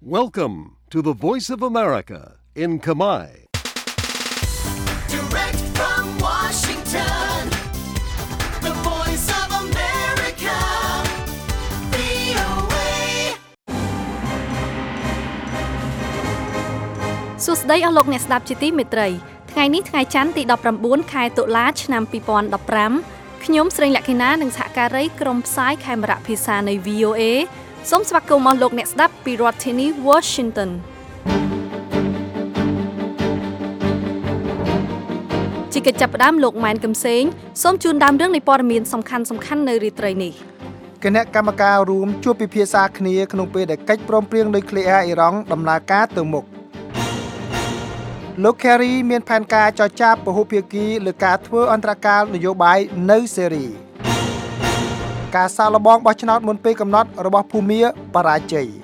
Welcome to the Voice of America in Khmer. Direct from Washington, the Voice of America, VOA. សួស្តីអស់លោកអ្នកស្ដាប់ជាទីមេត្រីថ្ងៃនេះថ្ងៃច័ន្ទទី19ខែតុលាឆ្នាំ2015ខ្ញុំស្រីលក្ខិណានិងសហការីក្រុមផ្សាយខេមរៈភាសានៃ VOA សូមស្វាគមន៍អស់លោកអ្នកស្ដាប់ពីរដ្ឋធានី Washington ជាកិច្ចចាប់ផ្ដើមលោកម៉ែនកំសែងសូមជូនដើមរឿងនៃព័ត៌មានសំខាន់ៗនៅរាត្រីនេះគណៈកម្មការរួមជួបពិភាក្សាគ្នាក្នុងពេលដែលកិច្ចព្រមព្រៀងនុយក្លេអ៊ែរអ៊ីរ៉ង់ដំណើរការទៅមុខលោក Kerry មានផែនការចរចាពហុភាគីលើការធ្វើអន្តរកាលនយោបាយនៅសេរីការសាកល្បងបោះឆ្នោតមុនពេលកំណត់របស់ភូមាបរាជ័យ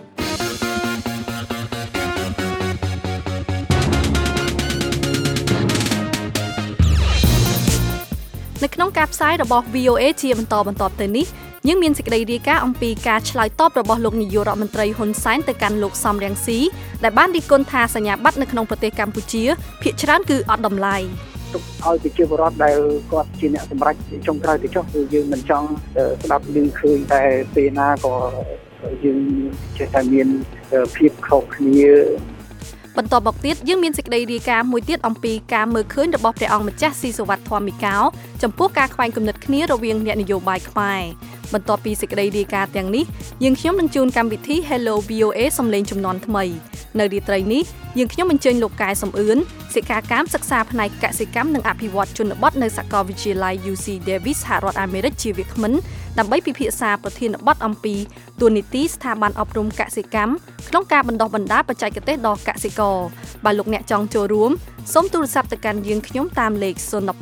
នៅក្នុងការផ្សាយរបស់ VOA ជាបន្តទៅនេះយើងមានសេចក្តីរាយការណ៍អំពីការឆ្លើយតបរបស់លោកនាយករដ្ឋមន្ត្រីហ៊ុនសែនទៅកាន់លោកសំរងស៊ីដែលបានរិះគន់ថាសញ្ញាបត្រនៅក្នុងប្រទេសកម្ពុជាភាគច្រើនគឺអត់តម្លៃទុកឲ្យប្រជាពលរដ្ឋដែលគាត់ជាអ្នកសម្រេចចុងក្រោយទៅចុះគឺយើងមិនចង់ស្ដាប់ឮឃើញតែពេលណាក៏យើងចេះតែមានភាពខុសគ្នាបន្តមកទៀតយើងមានសេចក្តីរាយការណ៍មួយទៀតអំពីការមើលឃើញរបស់ព្រះអង្គម្ចាស់ស៊ីសុវត្ថិធម្មមីកោចំពោះការខ្វែងគំនិតគ្នារវាងអ្នកនយោបាយខ្មែរបន្ទាប់ពីសេចក្តីរាយការណ៍ទាំងនេះយើងខ្ញុំនឹងជូនកម្មវិធី Hello VOA សំឡេងជំនាន់ថ្មីនៅរាត្រីនេះយើងខ្ញុំអញ្ជើញលោកកែសំអឿនសិក្ខាកាមសិក្សាផ្នែកកសិកម្មនិងអភិវឌ្ឍជនបទនៅសាកលវិទ្យាល័យ UC Davis សហរដ្ឋអាមេរិកជាវាគ្មិនដើម្បីពិភាក្សាប្រធានបទអំពីតួនាទីស្ថាប័នអប់រំកសិកម្មក្នុងការបណ្ដុះបណ្ដាលបច្ចេកទេសដល់កសិករបើលោកអ្នកចង់ចូលរួមសូមទូរស័ព្ទទៅកាន់យើងខ្ញុំតាមលេខ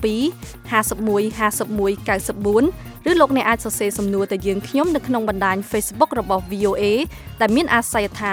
012 51 51 94ឬលោកអ្នកអាចសរសេរសំណួរទៅយើងខ្ញុំនៅក្នុងបណ្ដាញ Facebook របស់ VOA ដែលមានអាសយដ្ឋាន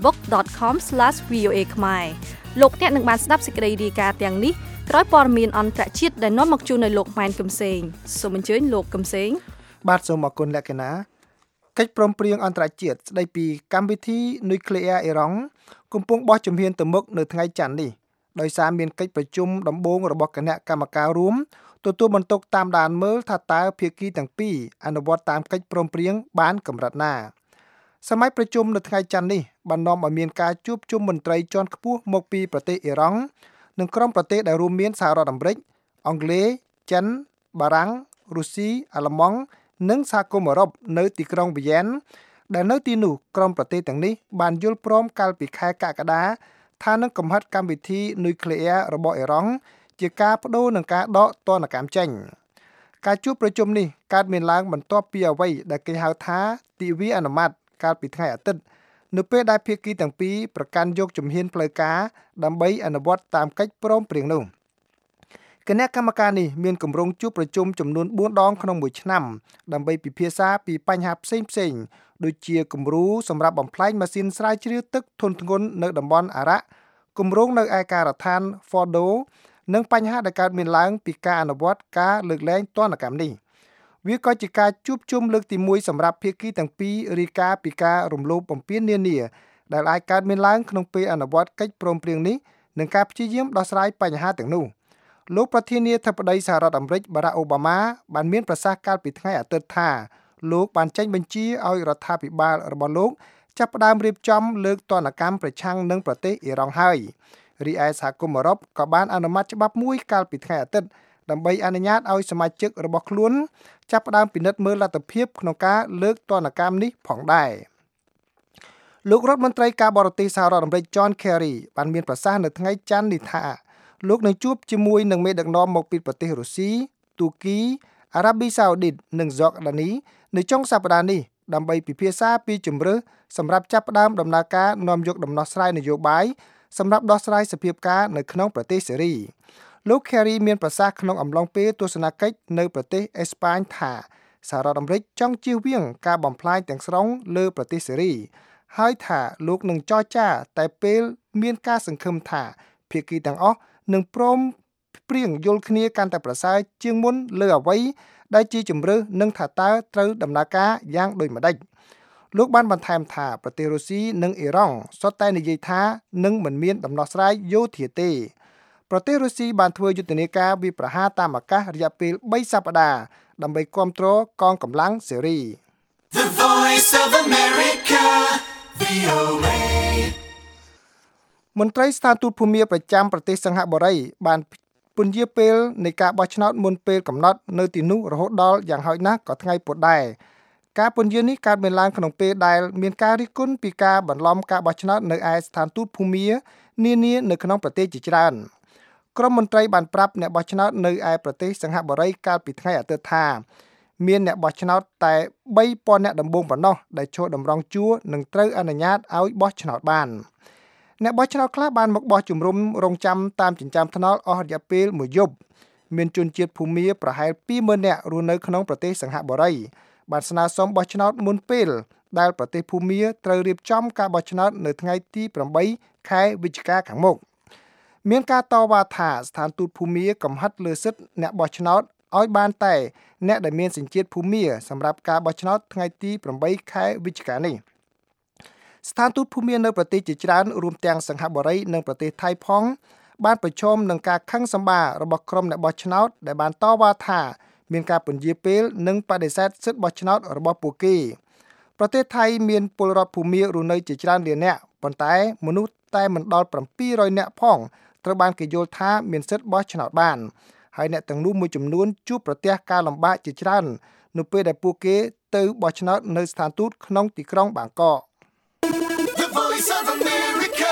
facebook.com/VOA ខ្មែរលោកអ្នកនឹងបានស្ដាប់សេចក្តីរាយការណ៍ទាំងនេះក្រោយព័ត៌មានអន្តរជាតិដែលនាំមកជូននៅលោកម៉ែនកំសែងសូមអញ្ជើញលោកកំសែងបាទសូមអរគុណលក្ខណៈកិច្ចព្រមព្រៀងអន្តរជាតិស្ដីពីកម្មវិធីនុយក្លេអ៊ែរអ៊ីរ៉ង់កំពុងបោះជំហានទៅមុខនៅថ្ងៃច័ន្ទនេះដោយសារមានកិច្ចប្រជុំដំបូងរបស់គណៈកម្មការរួមទទួលបន្ទុកតាមដានមើលថាតើភាគីទាំងពីរអនុវត្តតាមកិច្ចព្រមព្រៀងបានកម្រិតណាសម័យប្រជុំនៅថ្ងៃច័ន្ទនេះបាននាំឲ្យមានការជួបជុំមន្ត្រីជាន់ខ្ពស់មកពីប្រទេសអ៊ីរ៉ង់និងក្រុមប្រទេសដែលរួមមានសហរដ្ឋអាមេរិកអង់គ្លេសចិនបារាំងរុស្ស៊ីអាល្លឺម៉ង់និងសហគមន៍អឺរ៉ុបនៅទីក្រុងវីយ៉ែនដែលនៅទីនោះក្រុមប្រទេសទាំងនេះបានយល់ព្រមកាលពីខែកក្កដាថានឹងកំហិតកម្មវិធីនុយក្លេអ៊ែររបស់អ៊ីរ៉ង់ជាការបដូរនឹងការដកទណ្ឌកម្មចេញការជួបប្រជុំនេះកើតមានឡើងបន្ទាប់ពីអ្វីដែលគេហៅថាទិវាអនុម័តកាលពីថ្ងៃអាទិត្យនៅពេលដែលភាគីទាំងពីរប្រកាន់យកជំហានផ្លូវការដើម្បីអនុវត្តតាមកិច្ចព្រមព្រៀងនោះគណៈកម្មការនេះមានគម្រោងជួបប្រជុំចំនួន4ដងក្នុងមួយឆ្នាំដើម្បីពិភាក្សាពីបញ្ហាផ្សេងៗដូចជាគំរូសម្រាប់បំផ្លាញម៉ាស៊ីនស្រាវជ្រាវទឹកធុនធ្ងន់នៅតំបន់អារ៉ាក់គម្រោងនៅឯការដ្ឋាន Fordo និងបញ្ហាដែលកើតមានឡើងពីការអនុវត្តការលើកលែងទណ្ឌកម្មនេះវាក៏ជាការជួបជុំលើកទី1សម្រាប់ភាគីទាំងពីររាយការណ៍ពីការរំលោភបំពាននានាដែលអាចកើតមានឡើងក្នុងពេលអនុវត្តកិច្ចព្រមព្រៀងនេះនិងការព្យាយាមដោះស្រាយបញ្ហាទាំងនោះលោកប្រធានាធិបតីសហរដ្ឋអាមេរិកបារ៉ាក់អូបាម៉ាបានមានប្រសាសន៍កាលពីថ្ងៃអាទិត្យថាលោកបានចេញបញ្ជាឲ្យរដ្ឋាភិបាលរបស់លោកចាប់ផ្ដើមរៀបចំលើកទណ្ឌកម្មប្រឆាំងនឹងប្រទេសអ៊ីរ៉ង់ហើយរីឯសហគមន៍អឺរ៉ុបក៏បានអនុម័តច្បាប់មួយកាលពីថ្ងៃអាទិត្យដើម្បីអនុញ្ញាតឲ្យសមាជិករបស់ខ្លួនចាប់ផ្ដើមពិនិត្យមើលលទ្ធភាពក្នុងការលើកទណ្ឌកម្មនេះផងដែរលោករដ្ឋមន្ត្រីការបរទេសសហរដ្ឋអាមេរិក John Kerry បានមានប្រសាសន៍នៅថ្ងៃច័ន្ទនេះថាលោកនឹងជួបជាមួយនឹងមេដឹកនាំមកពីប្រទេសរុស្ស៊ីទូគីអារ៉ាប៊ីសាអូឌីតនិងហ្សកដានីនៅចុងសប្តាហ៍នេះដើម្បីពិភាក្សាពីជម្រើសសម្រាប់ចាប់ផ្ដើមដំណើរការនាំយកដំណោះស្រាយនយោបាយសម្រាប់ដោះស្រាយសភាពការនៅក្នុងប្រទេសសេរីលោក Kerry មានប្រសាសន៍ក្នុងអំឡុងពេលទស្សនកិច្ចនៅប្រទេសអេស្ប៉ាញថាសហរដ្ឋអាមេរិកចង់ជៀសវាងការបំផ្លាញទាំងស្រុងលើប្រទេសសេរីហើយថាលោកនឹងចរចាតែពេលមានការសង្ឃឹមថាភាគីទាំងអស់នឹងព្រមព្រៀងយល់គ្នាកាន់តែប្រសើរជាងមុនលើអ្វីដែលជាជំរឿសនឹងថាតើត្រូវដំណើរការយ៉ាងដូចម្តេចលោកបានបន្ថែមថាប្រទេសរុស្ស៊ីនិងអ៊ីរ៉ង់សុទ្ធតែនិយាយថានឹងមិនមានដំណោះស្រាយយោធាទេប្រទេសរុស្ស៊ីបានធ្វើយុទ្ធនាការវាយប្រហារតាមអាកាសរយៈពេល3សប្តាហ៍ដើម្បីគាំទ្រកងកម្លាំងសេរី The Voice of America, VOA. មន្ត្រីស្ថានទូតភូមាប្រចាំប្រទេសសិង្ហបុរីបានពន្យាពេលនៃការបោះឆ្នោតមុនពេលកំណត់នៅទីនោះរហូតដល់យ៉ាងហោចណាស់ក៏ថ្ងៃពុធដែរការពន្យានេះកើតមានឡើងក្នុងពេលដែលមានការរិះគន់ពីការបន្លំការបោះឆ្នោតនៅឯស្ថានទូតភូមានានានៅក្នុងប្រទេសជាច្រើនក្រុមមន្ត្រីបានប្រាប់អ្នកបោះឆ្នោតនៅឯប្រទេសសិង្ហបុរីកាលពីថ្ងៃអាទិត្យថាមានអ្នកបោះឆ្នោតតែ3000នាក់ដំបូងប៉ុណ្ណោះដែលចូលតម្រង់ជួរនិងត្រូវអនុញ្ញាតឲ្យបោះឆ្នោតបានអ្នកបោះឆ្នោតខ្លះបានមកបោះជំរុំរងចាំតាមចិញ្ចើមថ្នល់អស់រយៈពេល1យប់មានជនជាតិភូមាប្រហែល 20,000 នាក់រស់នៅក្នុងប្រទេសសិង្ហបុរីបានស្នើសុំបោះឆ្នោតមុនពេលដែលប្រទេសភូមាត្រូវរៀបចំការបោះឆ្នោតនៅថ្ងៃទី8ខែវិច្ឆិកាខាងមុខមានការតវ៉ាថាស្ថានទូតភូមាកំហិតលើសិទ្ធិអ្នកបោះឆ្នោតឲ្យបានតែអ្នកដែលមានសញ្ជាតិភូមាសម្រាប់ការបោះឆ្នោតថ្ងៃទី8ខែវិច្ឆិកានេះស្ថានទូតភូមានៅប្រទេសជាច្រើនរួមទាំងសិង្ហបុរីនិងប្រទេសថៃផងបានប្រឈមនឹងការខឹងសម្បាររបស់ក្រុមអ្នកបោះឆ្នោតដែលបានតវ៉ាថាមានការពន្យាពេលនិងបដិសេធសិទ្ធិបោះឆ្នោតរបស់ពួកគេប្រទេសថៃមានពលរដ្ឋភូមារស់នៅជាច្រើនលាននាក់ប៉ុន្តែមនុស្សតែមិនដល់700នាក់ផងត្រូវបានគេយល់ថាមានសិទ្ធិបោះឆ្នោតបានហើយអ្នកទាំងនោះមួយចំនួនជួបប្រទះការលំបាកជាច្រើននៅពេលដែលពួកគេទៅបោះឆ្នោតនៅស្ថានទូតក្នុងទីក្រុងបាងកក The Voice of America,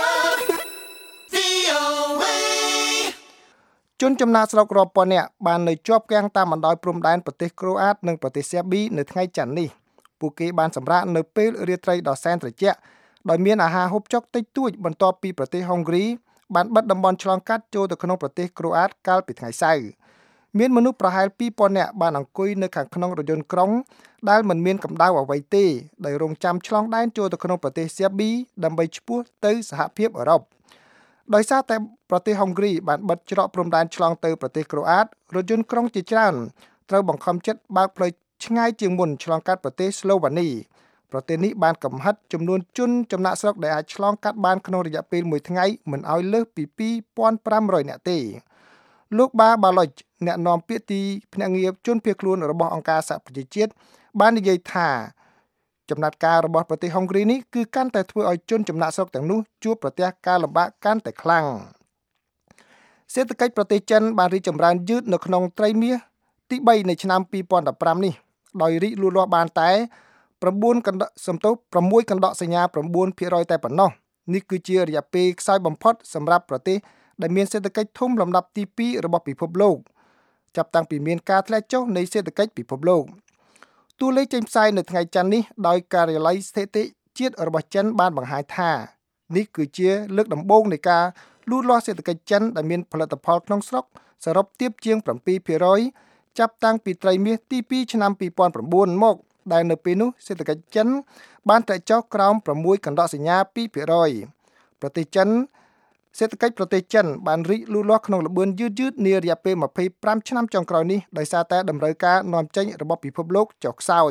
VOA. ជនចំណាកស្រុករាប់ពាន់នាក់បាននៅជាប់គាំងតាមបណ្ដោយព្រំដែនប្រទេសក្រូអាតនិងប្រទេសសេប៊ីនៅថ្ងៃច័ន្ទនេះពួកគេបានសម្រាកនៅពេលរាត្រីដ៏សែនត្រជាក់ដោយមានអាហារហូបចុកតិចតួចបន្ទាប់ពីប្រទេសហុងគ្រីបានបិទតំបន់ឆ្លងកាត់ចូលទៅក្នុងប្រទេសក្រូអាតកាលពីថ្ងៃសៅរ៍មានមនុស្សប្រហែល 2000 នាក់បានអង្គុយនៅខាងក្នុងរថយន្តក្រុងដែលមិនមានកម្ដៅអ្វីទេដោយរងចាំឆ្លងដែនចូលទៅក្នុងប្រទេសសេប៊ីដើម្បីឆ្ពោះទៅសហភាពអឺរ៉ុបដោយសារតែប្រទេសហុងគ្រីបានបិទច្រកព្រំដែនឆ្លងទៅប្រទេសក្រូអាតរថយន្តក្រុងជាច្រើនត្រូវបង្ខំចិត្តបើកផ្លូវឆ្ងាយជាងមុនឆ្លងកាត់ប្រទេសស្លូវ៉ានីប្រទេសនេះបានកំហិតចំនួនជនចំណាកស្រុកដែលអាចឆ្លងកាត់បានក្នុងរយៈពេល1ថ្ងៃមិនឲ្យលើសពី 2500 នាក់ទេលោកបាឡុចអ្នកនាំពាក្យទីភ្នាក់ងារជនភៀសខ្លួនរបស់អង្គការសហប្រជាជាតិបាននិយាយថាចំណាត់ការរបស់ប្រទេសហុងគ្រីនេះគឺកាន់តែធ្វើឲ្យជនចំណាកស្រុកទាំងនោះជួបប្រទះការលំបាកកាន់តែខ្លាំងសេដ្ឋកិច្ចប្រទេសចិនបានរីកចម្រើនយឺតនៅក្នុងត្រីមាសទី3នៃឆ្នាំ2015នេះដោយរីកលូតលាស់បានតែ6កណ្ដកសញ្ញា 9% តែប៉ុណ្ណោះនេះគឺជារយៈពេលខ្សោយបំផុតសម្រាប់ប្រទេសដែលមានសេដ្ឋកិច្ចធំលំដាប់ទី2របស់ពិភពលោកចាប់តាំងពីមានការធ្លាក់ចុះនៃសេដ្ឋកិច្ចពិភពលោកតួលេខចេញផ្សាយនៅថ្ងៃច័ន្ទនេះដោយការិយាល័យស្ថិតិជាតិរបស់ចិនបានបង្ហាញថានេះគឺជាលើកដំបូងនៃការលូតលាស់សេដ្ឋកិច្ចចិនដែលមានផលិតផលក្នុងស្រុកសរុបទាបជាង 7% ចាប់តាំងពីត្រីមាសទី2ឆ្នាំ2009មកដែលនៅពេលនោះសេដ្ឋកិច្ចចិនបានធ្លាក់ចុះក្រោម6កណ្ដកសញ្ញា 2% ប្រទេសចិនសេដ្ឋកិច្ចប្រទេសចិនបានរីកលូតលាស់ក្នុងល្បឿនយឺតៗនារយៈពេល25ឆ្នាំចុងក្រោយនេះដោយសារតែតម្រូវការនាំចេញរបស់ពិភពលោកចុះខ្សោយ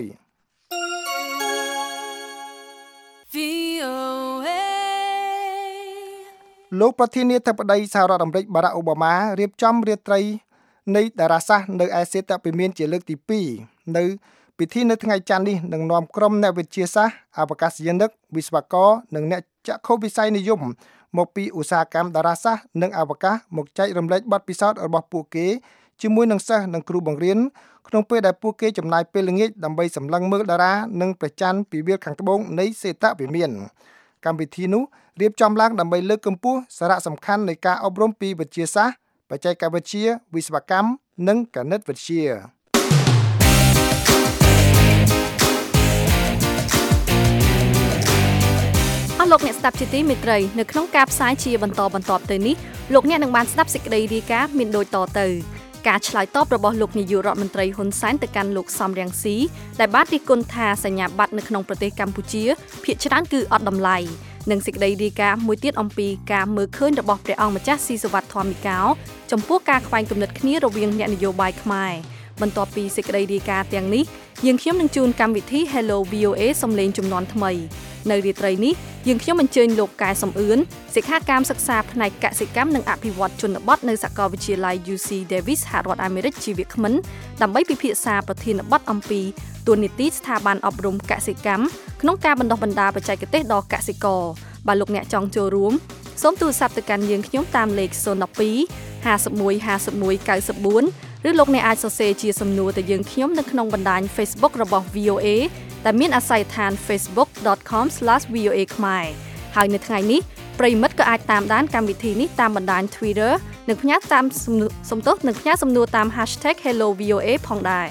VOA. លោកប្រធានាធិបតីសហរដ្ឋអាមេរិកបារ៉ាក់អូបាម៉ារៀបចំរាត្រីនៃតារាសាស្ត្រនៅឯសេតពិមានជាលើកទី2នៅពិធីនៅថ្ងៃច័ន្ទនេះនឹងនាំក្រុមអ្នកវិទ្យាសាស្ត្រអវកាសយានិកវិស្វករនិងអ្នកចក្ខុវិស័យនិយមមកពីឧស្សាហកម្មតារាសាស្ត្រនិងអវកាសមកចែករំលែកបទពិសោធន៍របស់ពួកគេជាមួយនឹងសិស្សនិងគ្រូបង្រៀនក្នុងពេលដែលពួកគេចំណាយពេលល្ងាចដើម្បីសម្លឹងមើលតារានិងព្រះច័ន្ទពីវាលខាងត្បូងនៃសេតវិមានកម្មវិធីនោះរៀបចំឡើងដើម្បីលើកកម្ពស់សារៈសំខាន់នៃការអប់រំពីវិទ្យាសាស្ត្របច្ចេកវិទ្យាវិស្វកម្មនិងគណិតវិទ្យាលោកអ្នកស្ដាប់ជាទីមេត្រីនៅក្នុងការផ្សាយជាបន្តបន្ទាប់ទៅនេះលោកអ្នកនឹងបានស្ដាប់សេចក្តីរាយការណ៍មានដូចតទៅការឆ្លើយតបរបស់លោកនាយករដ្ឋមន្ត្រីហ៊ុនសែនទៅកាន់លោកសំរងស៊ីដែលបានរិះគន់ថាសញ្ញាបត្រនៅក្នុងប្រទេសកម្ពុជាភាគច្រើនគឺអត់តម្លៃនិងសេចក្តីរាយការណ៍មួយទៀតអំពីការមើលឃើញរបស់ព្រះអង្គម្ចាស់ស៊ីសុវត្ថិធម្មមីកោចំពោះការខ្វែងគំនិតគ្នារវាងអ្នកនយោបាយខ្មែរបន្ទាប់ពីសេចក្តីរាយការណ៍ទាំងនេះយើងខ្ញុំនឹងជួនកម្មវិធី Hello VOA សំឡេងចំនួនថ្មីនៅរាត្រីនេះយើងខ្ញុំអញ្ជើញលោកកែសំអឿនសិក្ខាកាមសិក្សាផ្នែកកសិកម្មនិងអភិវឌ្ឍជនបទនៅសាកលវិទ្យាល័យ UC Davis សហរដ្ឋអាមេរិកជាវាគ្មិនដើម្បីពិភាក្សាប្រធានបទអំពីតួនាទីស្ថាប័នអប់រំកសិកម្មក្នុងការបណ្ដុះបណ្ដាលបច្ចេកទេសដល់កសិករបើលោកអ្នកចង់ចូលរួមសូមទូរស័ព្ទទៅកាន់យើងខ្ញុំតាមលេខ012 51 51 94 ឬលោកអ្នកអាចសរសេរជាសំណួរទៅយើងខ្ញុំនៅក្នុងបណ្ដាញ Facebook របស់ VOA ដែលមានអាស័យដ្ឋាន facebook.com/VOA ខ្មែរហើយនៅថ្ងៃនេះប្រិយមិត្តក៏អាចតាមដានកម្មវិធីនេះតាមបណ្ដាញ Twitter និងផ្ញើសំណួរតាម #HelloVOA ផងដែរ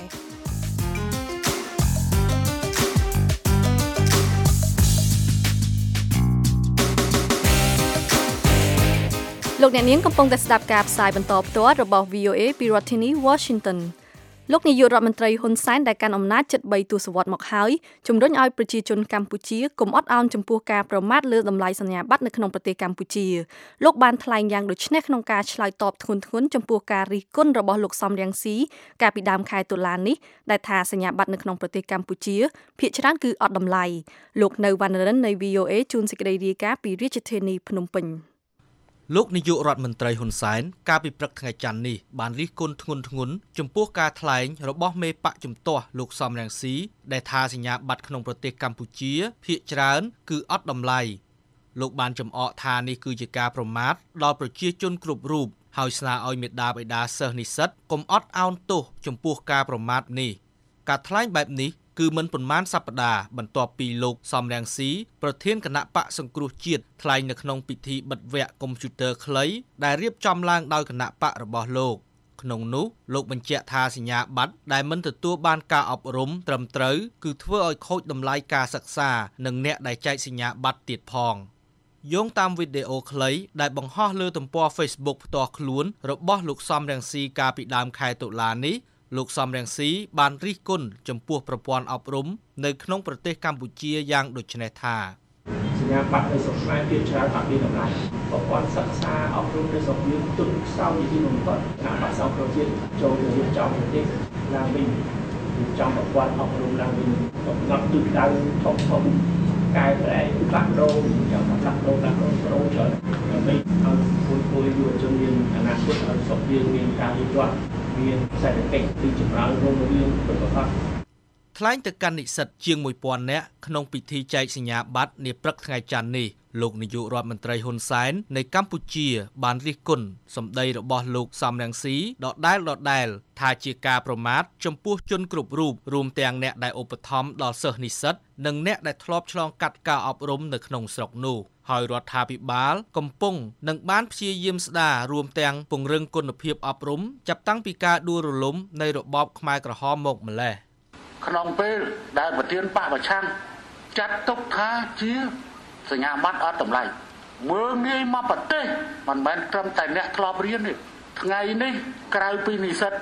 លោកអ្នកនាងកំពុងតែស្ដាប់ការផ្សាយបន្តផ្ទាល់របស់ VOA ពីរដ្ឋធានី Washington លោកនាយករដ្ឋមន្ត្រីហ៊ុនសែនដែលកាន់អំណាចជិត3ទសវត្សរ៍មកហើយជំរុញឲ្យប្រជាជនកម្ពុជាកុំអត់ឱនចំពោះការប្រមាថលើតម្លៃសញ្ញាបត្រនៅក្នុងប្រទេសកម្ពុជាលោកបានថ្លែងយ៉ាងដូចនេះក្នុងការឆ្លើយតបធ្ងន់ធ្ងរចំពោះការរិះគន់របស់លោកសំរងស៊ីកាលពីដើមខែតុលានេះដែលថាសញ្ញាបត្រនៅក្នុងប្រទេសកម្ពុជាភាគច្រើនគឺអត់តម្លៃលោកនៅវណ្ណរិននៃ VOA ជួនសេចក្តីរាយការណ៍ពីរាជធានីភ្នំពេញលោកនាយករដ្ឋមន្ត្រីហ៊ុនសែនកាលពីព្រឹកថ្ងៃច័ន្ទនេះបានរិះគន់ធ្ងន់ធ្ងរចំពោះការថ្លែងរបស់មេបកជំទាស់លោកសំរងស៊ីដែលថាសញ្ញាបត្រក្នុងប្រទេសកម្ពុជាភាគច្រើនគឺអត់តម្លៃលោកបានចំអកថានេះគឺជាការប្រមាថដល់ប្រជាជនគ្រប់រូបហើយស្នើឲ្យមេដាបិតាសិស្សនិស្សិតកុំអត់ឱនទោសចំពោះការប្រមាថនេះការថ្លែងបែបនេះគឺមិនប៉ុន្មានសប្តាហ៍បន្ទាប់ពីលោកសំរងស៊ីប្រធានគណៈបកសង្គ្រោះជាតិថ្លែងនៅក្នុងពិធីបិទវគ្គកុំព្យូទ័រខ្លីដែលរៀបចំឡើងដោយគណៈបករបស់លោកក្នុងនោះលោកបញ្ជាក់ថាសញ្ញាបត្រដែលមិនទទួលបានការអប់រំត្រឹមត្រូវគឺធ្វើឲ្យខូចតម្លៃការសិក្សានិងអ្នកដែលចែកសញ្ញាបត្រទៀតផងយោងតាមវីដេអូខ្លីដែលបង្ហោះលើទំព័រ Facebook ផ្ទាល់ខ្លួនរបស់លោកសំរងស៊ីកាលពីដើមខែតុលានេះលោកសំរងស៊ីបានរិះគន់ចំពោះប្រព័ន្ធអប់រំនៅក្នុងប្រទេសកម្ពុជាយ៉ាងដូចនេះថាសញ្ញាបត្រនៅស្រុកខ្មែរភាគច្រើនអត់មានតម្លៃប្រព័ន្ធសិក្សាអប់រំនៅស្រុកយើងទុនខ្សោយជាទីបំផុតគណៈបក្សសង្គ្រោះជាតិចូលទៅរៀបចំប្រទេសឡើងវិញរៀបចំប្រព័ន្ធអប់រំឡើងវិញកំណត់ទិសដៅធំកែប្រែផ្លាស់ប្ដូរយ៉ាងផ្លាស់ប្ដូរច្រើនដើម្បីឲ្យពលយុវជនមានអនាគតឲ្យស្រុកយើងមានការវិវត្តមានសេដ្ឋកិច្ចទីចម្រើនរុងរឿងប្រកបថ្លែងទៅកាន់និស្សិតជាង 1000 នាក់ក្នុងពិធីចែកសញ្ញាបត្រនាព្រឹកថ្ងៃច័ន្ទនេះលោកនាយករដ្ឋមន្ត្រីហ៊ុនសែននៃកម្ពុជាបានរិះគន់សម្ដីរបស់លោកសំរងស៊ីដដែលថាជាការប្រមាថចំពោះជនគ្រប់រូបរួមទាំងអ្នកដែលឧបត្ថម្ភដល់សិស្សនិស្សិតនិងអ្នកដែលធ្លាប់ឆ្លងកាត់ការអប់រំនៅក្នុងស្រុកនោះហើយរដ្ឋាភិបាលកំពុងនឹងបានព្យាយាមស្ដាររួមទាំងពង្រឹងគុណភាពអប់រំចាប់តាំងពីការដួលរលំនៃរបបខ្មែរក្រហមមកម្លេះក្នុងពេលដែលប្រធានបកប្រឆាំងចាត់ទុកថាជាសញ្ញាបត្រអត់តម្លៃមើលងាយមកប្រទេសមិនមែនត្រឹមតែអ្នកធ្លាប់រៀនទេថ្ងៃនេះក្រៅពីនិស្សិត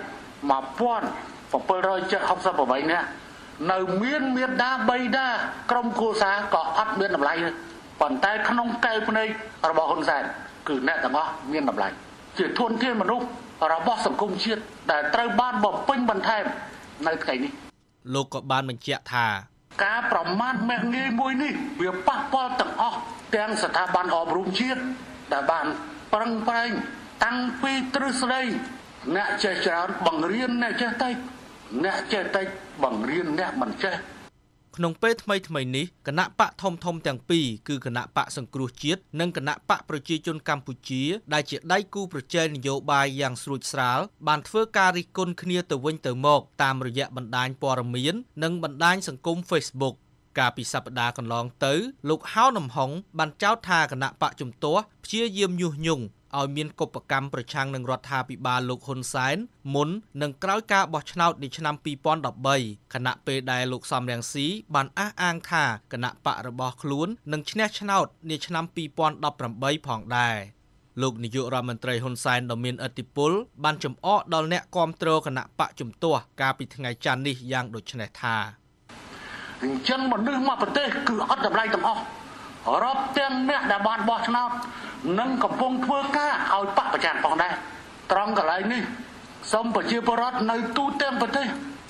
1768នាក់នៅមានមេដាបៃតាក្រុមគ្រួសារក៏អត់មានតម្លៃទេប៉ុន្តែក្នុងកែវភ្នែករបស់ហ៊ុនសែនគឺអ្នកទាំងអស់មានតម្លៃជាធនធានមនុស្សរបស់សង្គមជាតិដែលត្រូវបានបំពេញបន្ថែមនៅថ្ងៃនេះលោកក៏បានបញ្ជាក់ថាការប្រមាថមាក់ងាយមួយនេះវាប៉ះពាល់ទាំងអស់ទាំងស្ថាប័នអប់រំជាតិដែលបានប្រឹងប្រែងតាំងពីទ្រឹស្ដីអ្នកចេះច្រើនបង្រៀនអ្នកចេះតិចអ្នកចេះតិចបង្រៀនអ្នកមិនចេះក្នុងពេលថ្មីនេះគណៈបកធំទាំងពីរគឺគណៈបកសង្គ្រោះជាតិនិងគណៈបកប្រជាជនកម្ពុជាដែលជាដៃគូប្រជែងនយោបាយយ៉ាងស្រួចស្រាលបានធ្វើការរិះគន់គ្នាទៅវិញទៅមកតាមរយៈបណ្ដាញព័ត៌មាននិងបណ្ដាញសង្គម Facebook កាលពីសប្តាហ៍កន្លងទៅលោកហៅនំហុងបានចោទថាគណៈបកជំទាស់ព្យាយាមញុះញង់ឲ្យមានកុបកម្មប្រឆាំងនឹងរដ្ឋាភិបាលលោកហ៊ុនសែនមុននិងក្រោយការបោះឆ្នោតនាឆ្នាំ2013ខណៈពេលដែលលោកសំរងស៊ីបានអះអាងថាគណៈបករបស់ខ្លួននឹងឈ្នះឆ្នោតនាឆ្នាំ2018ផងដែរលោកនាយករដ្ឋមន្ត្រីហ៊ុនសែនដ៏មានឥទ្ធិពលបានចំអកដល់អ្នកគាំទ្រគណៈបកជំទាស់កាលពីថ្ងៃច័ន្ទនេះយ៉ាងដូចនេះថាអញ្ចឹងមនុស្សមកប្រទេសគឺអត់តម្លៃទាំងអស់រាប់ទាំងអ្នកដែលបានបោះឆ្នោតនិងកំពុងធ្វើការឲ្យបកប្រឆាំងផងដែរត្រង់កន្លែងនេះសូមប្រជាពលរដ្ឋនៅទូទាំងប្រទេស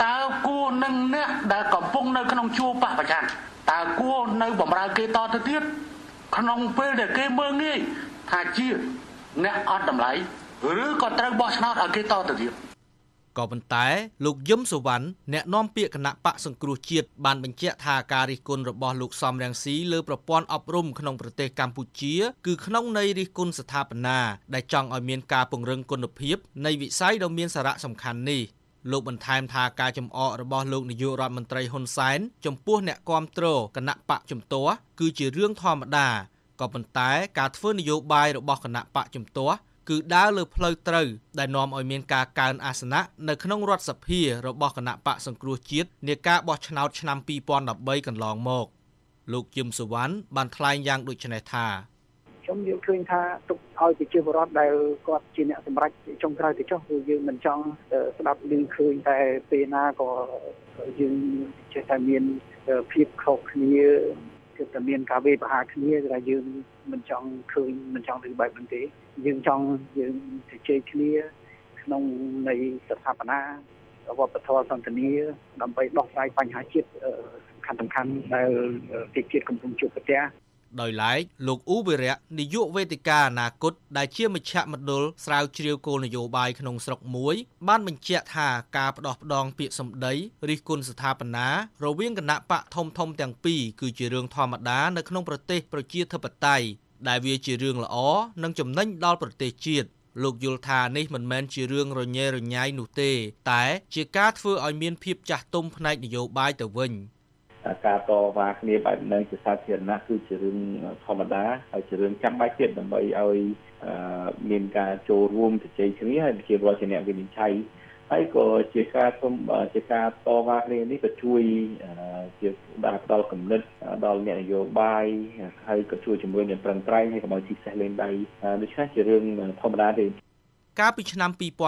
តើគួរនឹងអ្នកដែលកំពុងនៅក្នុងជួរបះប្រឆាំងតើគួរនៅបម្រើគេតទៅទៀតក្នុងពេលដែលគេមើលងាយថាជាអ្នកអត់តម្លៃឬក៏ត្រូវបោះឆ្នោតឲ្យគេតទៅទៀតក៏ប៉ុន្តែលោកយឹមសុវណ្ណអ្នកនាំពាក្យគណៈបកសង្គ្រោះជាតិបានបញ្ជាក់ថាការរិះគន់របស់លោកសំរងស៊ីលើប្រព័ន្ធអប់រំក្នុងប្រទេសកម្ពុជាគឺក្នុងន័យរិះគន់ស្ថាបនាដែលចង់ឲ្យមានការពង្រឹងគុណភាពនៃវិស័យដ៏មានសារៈសំខាន់នេះលោកបន្ថែមថាការចំអករបស់លោកនាយករដ្ឋមន្ត្រីហ៊ុនសែនចំពោះអ្នកគាំទ្រគណៈបកជំទាស់គឺជារឿងធម្មតាក៏ប៉ុន្តែការធ្វើនយោបាយរបស់គណៈបកជំទាស់គឺដើរលើផ្លូវត្រូវដែលនាំឲ្យមានការកើនអាសនៈនៅក្នុងរដ្ឋសភារបស់គណៈបកសង្គ្រោះជាតិនាការបោះឆ្នោតឆ្នាំ2013កន្លងមកលោកយឹមសុវណ្ណបានថ្លែងយ៉ាងដូចនេះថាខ្ញុំយល់ឃើញថាទុកឲ្យប្រជាពលរដ្ឋដែលគាត់ជាអ្នកសម្រេចចុងក្រោយទៅចុះគឺយើងមិនចង់ស្ដាប់ឮឃើញតែពេលណាក៏យើងចេះតែមានភាពខុសគ្នាគឺតែមានការវេបហាគ្នាដែលយើងមិនចង់ឃើញមិនចង់ឮបែបហ្នឹងទេយើងចង់យើងជជែកគ្នាក្នុងនៃស្ថាបនាវប្បធម៌សន្តិនិកដើម្បីដោះស្រាយបញ្ហាជាតិសំខាន់ៗដែលប្រជាជាតិកំពុងជួបប្រទះដោយឡែកលោកអ៊ូវិរៈនាយកវេទិកាអនាគតដែលជាមជ្ឈមណ្ឌលស្រាវជ្រាវគោលនយោបាយក្នុងស្រុកមួយបានបញ្ជាក់ថាការផ្ដោះផ្ដងពាក្យសម្ដីរិះគន់ស្ថាបនារវាងគណៈបកធំទាំងពីរគឺជារឿងធម្មតានៅក្នុងប្រទេសប្រជាធិបតេយ្យដែលវាជារឿងល្អនិងចំណេញដល់ប្រទេសជាតិលោកយល់ថានេះមិនមែនជារឿងរញ៉េរញ៉ៃនោះទេតែជាការធ្វើឲ្យមានភាពចាស់ទុំផ្នែកនយោបាយទៅវិញការតវ៉ាគ្នាបែបនេះជាសាធារណៈគឺជារឿងធម្មតាហើយជារឿងចាំបាច់ទៀតដើម្បីឲ្យមានការចូលរួមជជែកគ្នាហើយជារដ្ឋជាអ្នកវិនិច្ឆ័យហើយក៏ជាការតវ៉ាគ្នានេះក៏ជួយជាបានផ្ដល់គំនិតដល់អ្នកនយោបាយហើយក៏ជួយជំរុញឲ្យប្រឹងប្រែងឲ្យកុំឲ្យជីកសេះលេងដៃដូច្នេះជារឿងធម្មតាទេកាលពីឆ្នាំ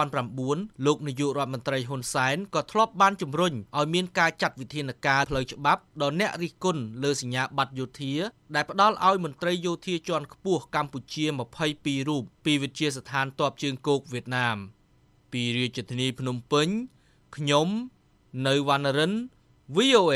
2009លោកនាយករដ្ឋមន្ត្រីហ៊ុនសែនក៏ធ្លាប់បានជំរុញឲ្យមានការចាត់វិធានការផ្លូវច្បាប់ដល់អ្នករិះគន់លើសញ្ញាបត្រយោធាដែលផ្ដល់ឲ្យមន្ត្រីយោធាជាន់ខ្ពស់កម្ពុជា22រូបពីវិទ្យាស្ថានទ័ពជើងគោកវៀតណាមពីរាជធានីភ្នំពេញខ្ញុំនៅវណ្ណរិន VOA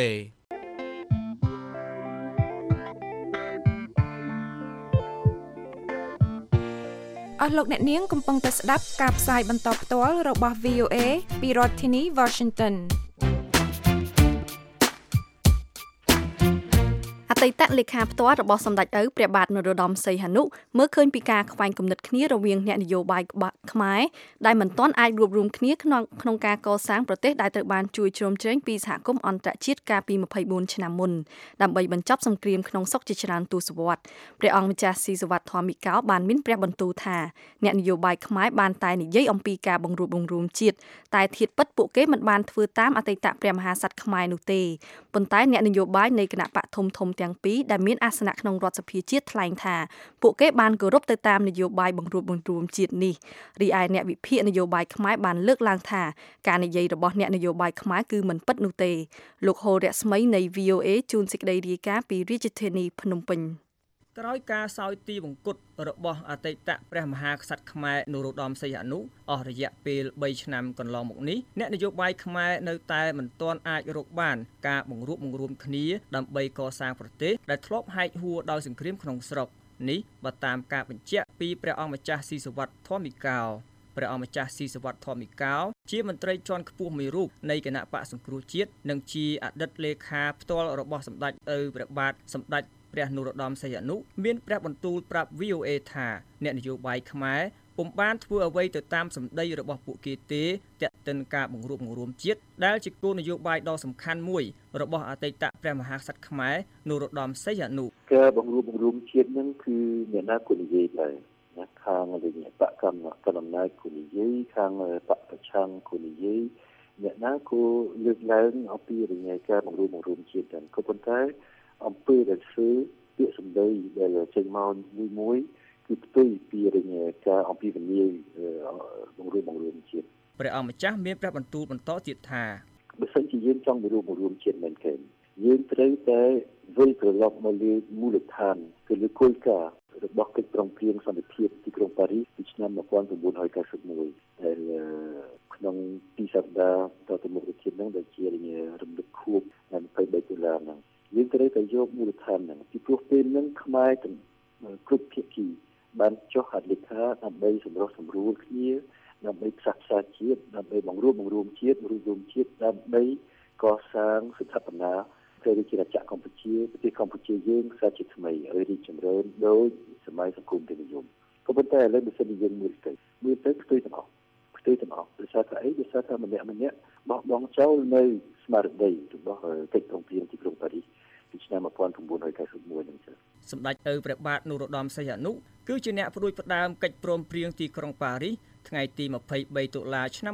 អស់លោកអ្នកនាងកំពុងតែស្ដាប់ការផ្សាយបន្តផ្ទាល់របស់ VOA ពីរដ្ឋធានី Washington អតីតលេខាផ្ទាល់របស់សម្ដេចឪព្រះបាទនរោត្តមសីហនុមើលឃើញពីការខ្វែងគំនិតគ្នារវាងអ្នកនយោបាយខ្មែរដែលមិនទាន់អាចរួបរวมគ្នាក្នុងការកសាងប្រទេសដែលត្រូវបានជួយជ្រោមជ្រែងពីសហគមន៍អន្តរជាតិកាលពី24ឆ្នាំមុនដើម្បីបញ្ចប់សង្គ្រាមក្នុងស្រុកជាច្រើនទសវត្សរ៍ព្រះអង្គម្ចាស់ស៊ីសុវត្ថិធម្មមីកោបានមានព្រះបន្ទូលថាអ្នកនយោបាយខ្មែរបានតែនិយាយអំពីការបង្រួបបង្រួមជាតិតែធៀបពិតពួកគេមិនបានធ្វើតាមអតីតព្រះមហាក្សត្រខ្មែរនោះទេប៉ុន្តែអ្នកនយោបាយនៃគណៈបកធំទាំងពីរដែលមានអាសនៈក្នុងរដ្ឋសភាជាតិថ្លែងថាពួកគេបានគោរពទៅតាមនយោបាយបង្រួបបង្រួមជាតិនេះរីឯអ្នកវិភាគនយោបាយខ្មែរបានលើកឡើងថាការនិយាយរបស់អ្នកនយោបាយខ្មែរគឺមិនពិតនោះទេលោកហូររស្មីនៃ VOA ជួនសេចក្តីរាយការណ៍ពីរាជធានីភ្នំពេញក្រោយការសោយទីវង្គតរបស់អតីតព្រះមហាក្សត្រខ្មែរនរោត្តមសីហនុអស់រយៈពេល3ឆ្នាំកន្លងមកនេះអ្នកនយោបាយខ្មែរនៅតែមិនទាន់អាចរកបានការបង្រួបបង្រួមគ្នាដើម្បីកសាងប្រទេសដែលធ្លាប់ហែកហួរដោយសង្គ្រាមក្នុងស្រុកនេះបើតាមការបញ្ជាក់ពីព្រះអង្គម្ចាស់ស៊ីសុវត្ថិធម្មមីកោព្រះអង្គម្ចាស់ស៊ីសុវត្ថិធម្មមីកោជាមន្ត្រីជាន់ខ្ពស់មួយរូបនៃគណៈបកសង្គ្រោះជាតិនិងជាអតីតលេខាផ្ទាល់របស់សម្ដេចឪព្រះបាទសម្ដេចព្រះនរោត្តមសីហនុមានព្រះបន្ទូលប្រាប់ VOA ថាអ្នកនយោបាយខ្មែរពុំបានធ្វើអ្វីទៅតាមសម្ដីរបស់ពួកគេទេទាក់ទិនការបង្រួបបង្រួមជាតិដែលជាគោលនយោបាយដ៏សំខាន់មួយរបស់អតីតព្រះមហាក្សត្រខ្មែរនរោត្តមសីហនុការបង្រួបបង្រួមជាតិនឹងគឺអ្នកណាក៏និយាយដែរណាខាងវិញ្ញាបកម្មកំណែគូនិយាយខាងបកប្រឆាំងគូនិយាយអ្នកណាក៏លើកឡើងអំពីរញ៉េការបង្រួបបង្រួមជាតិដែរក៏ប៉ុន្តែអំពើដែលធ្វើពាក្យសម្ដីដែលចេញមកមួយគឺផ្ទុយពីរញ៉េការអំពីវិន័យបង្រួបបង្រួមជាតិព្រះអង្គម្ចាស់មានព្រះបន្ទូលបន្តទៀតថាបើសិនជាយើងចង់បង្រួបបង្រួមជាតិមែនទេយើងត្រូវតែវិលត្រឡប់មកលើមូលដ្ឋានគឺលើគោលការណ៍របស់កិច្ចព្រមព្រៀងសន្តិភាពទីក្រុងប៉ារីសពីឆ្នាំ1991ដែលផ្ក្នុងទីសប្តាហ៍តទៅមុខទៀតហ្នឹងដែលជារំលឹកខួប23តុលាហ្នឹងយើងត្រូវតែយកមូលដ្ឋានហ្នឹងពីព្រោះពេលហ្នឹងខ្មែរគ្រប់ភាគីបានចុះហត្ថលេខាដើម្បីសម្រុះសម្រួលគ្នាដើម្បីផ្សះផ្សាជាតិដើម្បីបង្រួមជាតិដើម្បីកសាងស្ថាបនាព្រះរាជាណាចក្រកម្ពុជាប្រទេសកម្ពុជាយើងសាជាថ្មីឲ្យរីកចម្រើនដោយសម័យសង្គមរាស្ត្រនិយមក៏ប៉ុន្តែឥឡូវបើសិនជាយើងមើលទៅផ្ទុយទាំងអស់ដោយសារតែដោយសារតែម្នាក់បោះបង់ចោលនៅស្មារតីរបស់កិច្ចព្រមព្រៀងទីក្រុងប៉ារីសពីឆ្នាំ1991ហ្នឹងចា៎សម្ដេចឪព្រះបាទនរោត្តមសីហនុគឺជាអ្នកផ្ដួចផ្ដើមកិច្ចព្រមព្រៀងទីក្រុងប៉ារីសថ្ងៃទី23តុលាឆ្នាំ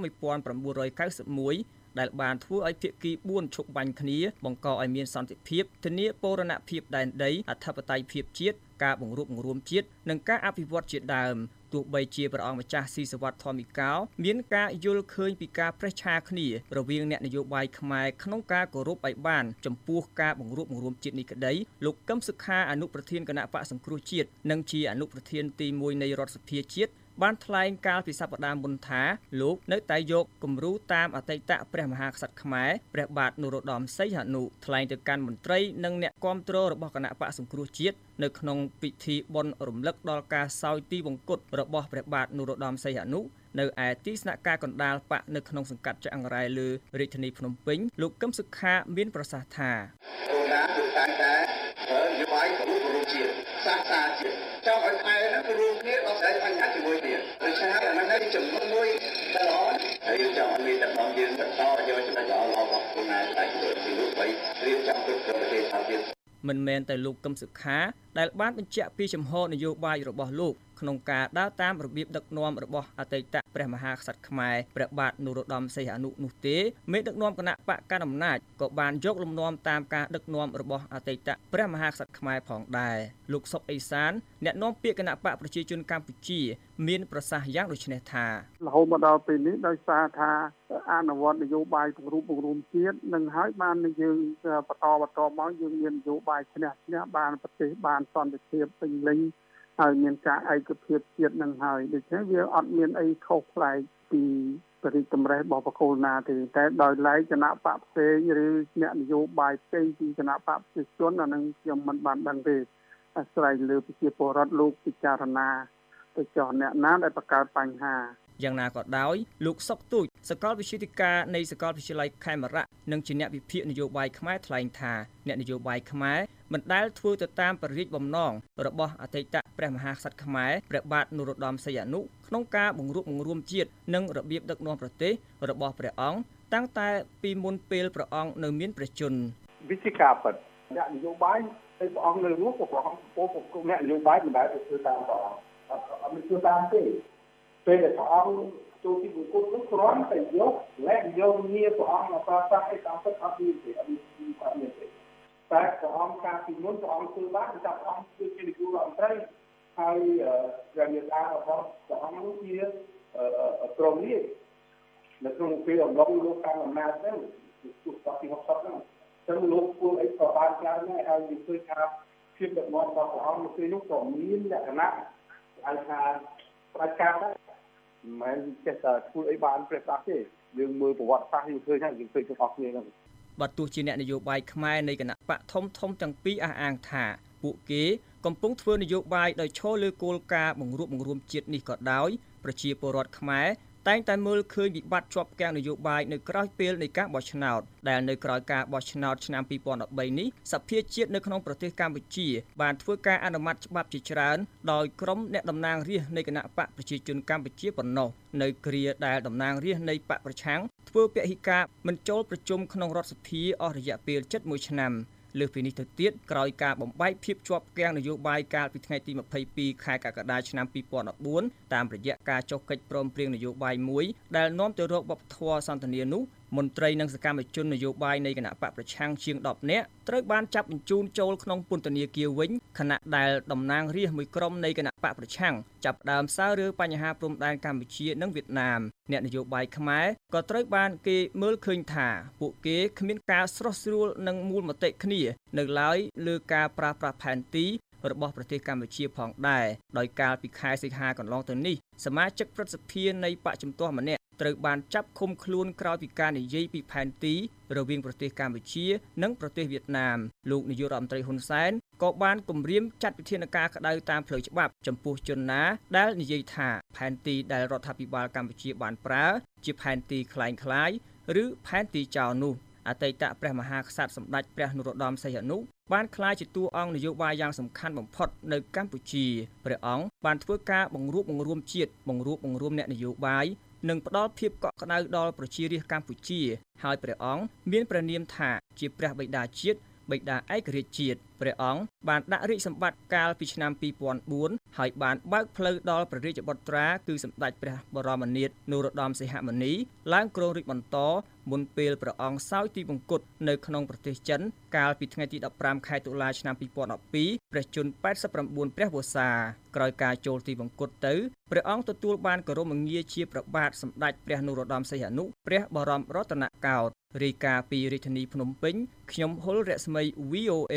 1991ដែលបានធ្វើឲ្យភាគី4ឈប់បាញ់គ្នាបង្កឲ្យមានសន្តិភាពធានាបូរណភាពដែនដីអធិបតេយ្យភាពជាតិការបង្រួបបង្រួមជាតិនិងការអភិវឌ្ឍជាដើមទោះបីជាព្រះអង្គម្ចាស់ស៊ីសុវត្ថិធម្មកោមានការយល់ឃើញពីការប្រេះឆាគ្នារវាងអ្នកនយោបាយខ្មែរក្នុងការគោរពឲ្យបានចំពោះការបង្រួបបង្រួមជាតិនេះក្តីលោកកឹមសុខាអនុប្រធានគណៈបកសង្គ្រោះជាតិនិងជាអនុប្រធានទី1នៃរដ្ឋសភាជាតិបានថ្លែងកាលពីសប្តាហ៍មុនថាលោកនៅតែយកគំរូតាមអតីតព្រះមហាក្សត្រខ្មែរព្រះបាទនរោត្តមសីហនុថ្លែងទៅកាន់មន្ត្រីនិងអ្នកគាំទ្ររបស់គណៈបកសង្គ្រោះជាតិនៅក្នុងពិធីបុណ្យរំលឹកដល់ការសោយទីវង្គតរបស់ព្រះបាទនរោត្តមសីហនុនៅឯទីស្នាក់ការកណ្ដាលបកនៅក្នុងសង្កាត់ចាក់អង្រែលើរាជធានីភ្នំពេញលោកកឹមសុខាមានប្រសាសន៍ថាអូនណាលោកតែនយោបាយរួមជាតិសាសនាជាតិចង់ឲ្យខ្មែរហ្នឹងរួមគ្នាដល់ស្ដីបញ្ហាជាមួយគ្នាដូច្នេះអាហ្នឹងឯងចំណុចមួយតែល្អហើយចង់ឲ្យមានតែបងយើងបន្តយកចំណុចល្អរបស់ខ្លួនឯងតែជួយពីលោកបីរៀបចំគ្រប់ប្រទេសថាទៀតមិនមែនតែលោកកឹមសុខាដែលបានបញ្ជាក់ពីចំហនយោបាយរបស់លោកក្នុងការដើរតាមរបៀបដឹកនាំរបស់អតីតព្រះមហាក្សត្រខ្មែរព្រះបាទនរោត្តមសីហនុនោះទេមេដឹកនាំគណៈបកកណ្ដាលអំណាចក៏បានយកលំនាំតាមការដឹកនាំរបស់អតីតព្រះមហាក្សត្រខ្មែរផងដែរលោកសុកអេសានអ្នកនាំពាក្យគណៈបកប្រជាជនកម្ពុជាមានប្រសាសន៍យ៉ាងដូចនេះថារហូតមកដល់ពេលនេះដោយសារថាអនុវត្តនយោបាយបង្រួបជាតិនឹងហើយបានយើងបន្តមកយើងមាននយោបាយឈ្នះបានប្រទេសបានសន្តិភាពពេញលេញហើយមានការឯកភាពជាតិនឹងហើយដូច្នេះវាអត់មានអីខុសប្លែកពីបរិយាតម្រេះរបស់បកគលណាទេតែដោយឡែកគណៈបកផ្សេងឬអ្នកនយោបាយផ្សេងពីគណៈបកប្រជាជនអានឹងខ្ញុំមិនបានដឹងទេអាស្រ័យលើប្រជាពលរដ្ឋលោកពិចារណាទៅចោះអ្នកណាដែលបង្កើតបញ្ហាយ៉ាងណាក៏ដោយលោកសុកទូចសាកលវិទ្យាធិការនៃសាកលវិទ្យាល័យខេមរៈនិងជាអ្នកវិភាគនយោបាយខ្មែរថ្លែងថាអ្នកនយោបាយខ្មែរមិនដែលធ្វើទៅតាមពរិយាបំណងរបស់អតីតព្រះមហាក្សត្រខ្មែរព្រះបាទនរោត្តមសីហនុក្នុងការបង្រួបបង្រួមជាតិនិងរបៀបដឹកនាំប្រទេសរបស់ព្រះអង្គតាំងតែពីមុនពេលព្រះអង្គនៅមានព្រះជន្មវិធីការពិតអ្នកនយោបាយទៅព្រះអង្គនៅរស់ព្រះអង្គពោលអ្នកនយោបាយមិនដែលធ្វើតាមព្រះអង្គអត់មានធ្វើតាមទេពេលដែលព្រះអង្គចូលទីបុគ្គលនោះគ្រាន់តែយកលែកយកងារព្រះអង្គមកប្រើប្រាស់ឲ្យតាមពិតអត់មានទេអត់មានទេតែព្រះអង្គការពីមុនព្រះអង្គធ្វើបានតែព្រះអង្គគឺជានាយករដ្ឋមន្ត្រីហើយយ៉ាងនិយាយរបស់ព្រះអង្គនោះជាក្រុមនេះនៅក្នុងពេលអំឡុងលោកកាន់អំណាចហ្នឹងទោះពី60ហ្នឹងចឹងលោកគួរអីក៏បានច្រើនដែរហើយនិយាយថាភាពដឹកនាំរបស់ព្រះអង្គនៅពេលនោះក៏មានលក្ខណៈឲ្យថាប្រជាការដែរមិនចេះតែធ្វើអីបានប្រេះប្រាស់ទេយើងមើលប្រវត្តិសាស្ត្រយើងឃើញហើយយើងឃើញទាំងអស់គ្នាហ្នឹងបើទោះជាអ្នកនយោបាយខ្មែរនៃគណៈបកធំទាំងពីរអះអាងថាពួកគេកំពុងធ្វើនយោបាយដោយឈរលើគោលការណ៍បង្រួបបង្រួមជាតិនេះក៏ដោយប្រជាពលរដ្ឋខ្មែរតែងតែមើលឃើញវិបត្តិជាប់គាំងនយោបាយនៅក្រៅពេលនៃការបោះឆ្នោតដែលនៅក្រៅការបោះឆ្នោតឆ្នាំ2013នេះសភាជាតិនៅក្នុងប្រទេសកម្ពុជាបានធ្វើការអនុម័តច្បាប់ជាច្រើនដោយក្រុមអ្នកតំណាងរាស្ត្រនៃគណៈបកប្រជាជនកម្ពុជាប៉ុណ្ណោះនៅគ្រាដែលតំណាងរាស្ត្រនៃបកប្រឆាំងធ្វើពហិការមិនចូលប្រជុំក្នុងរដ្ឋសភាអស់រយៈពេល71ឆ្នាំលើសពីនេះទៅទៀតក្រោយការបំបែកភាពជាប់គាំងនយោបាយកាលពីថ្ងៃទី22ខែកក្កដាឆ្នាំ2014តាមរយៈការចុះកិច្ចព្រមព្រៀងនយោបាយមួយដែលនាំទៅរកវប្បធម៌សន្តិនិកនោះមន្ត្រីនិងសកម្មជននយោបាយនៃគណៈបកប្រឆាំងជាង10នាក់ត្រូវបានចាប់បញ្ជូនចូលក្នុងពន្ធនាគារវិញខណៈដែលតំណាងរាស្ត្រមួយក្រុមនៃគណៈបកប្រឆាំងចាប់ផ្ដើមសាររើបញ្ហាព្រំដែនកម្ពុជានិងវៀតណាមអ្នកនយោបាយខ្មែរក៏ត្រូវបានគេមើលឃើញថាពួកគេគ្មានការស្រោះស្រួលនឹងមូលមតិគ្នានៅឡើយលើការប្រើប្រាស់ផែនទីរបស់ប្រទេសកម្ពុជាផងដែរដោយកាលពីខែសីហាកន្លងទៅនេះសមាជិកព្រឹទ្ធសភានៃបកជំទាស់ម្នាក់ត្រូវបានចាប់ឃុំខ្លួនក្រោយពីការនិយាយពីផែនទីរវាងប្រទេសកម្ពុជានិងប្រទេសវៀតណាមលោកនាយករដ្ឋមន្ត្រីហ៊ុនសែនក៏បានគម្រាមចាត់វិធានការក្តៅតាមផ្លូវច្បាប់ចំពោះជនណាដែលនិយាយថាផែនទីដែលរដ្ឋាភិបាលកម្ពុជាបានប្រើជាផែនទីคล้ายៗឬផែនទីចោលនោះអតីតព្រះមហាក្សត្រសម្ដេចព្រះនរោត្តមសីហនុបានក្លាយជាតួអង្គនយោបាយយ៉ាងសំខាន់បំផុតនៅកម្ពុជាព្រះអង្គបានធ្វើការបង្រួបបង្រួមជាតិបង្រួបបង្រួមអ្នកនយោបាយនិងផ្ដល់ភាពកក់ក្ដៅដល់ប្រជារាស្ត្រកម្ពុជាហើយព្រះអង្គមានព្រះនាមថាជាព្រះបិតាជាតិបិតាឯករាជ្យជាតិព្រះអង្គបានដាក់រាជសម្បត្តិកាលពីឆ្នាំ2004ហើយបានបើកផ្លូវដល់ព្រះរាជបុត្រាគឺសម្ដេចព្រះបរមនាថនរោត្តមសីហមុនីឡើងគ្រងរាជ្យបន្តមុនពេលព្រះអង្គសោយទីវង្គតនៅក្នុងប្រទេសចិនកាលពីថ្ងៃទី15ខែតុលាឆ្នាំ2012ព្រះជន្ម89ព្រះវស្សាក្រោយការចូលទីវង្គតទៅព្រះអង្គទទួលបានគោរមងារជាព្រះបាទសម្ដេចព្រះនរោត្តមសីហនុព្រះបរមរតនកោដ្ឋរាយការណ៍ពីរាជធានីភ្នំពេញខ្ញុំហុលរស្មី VOA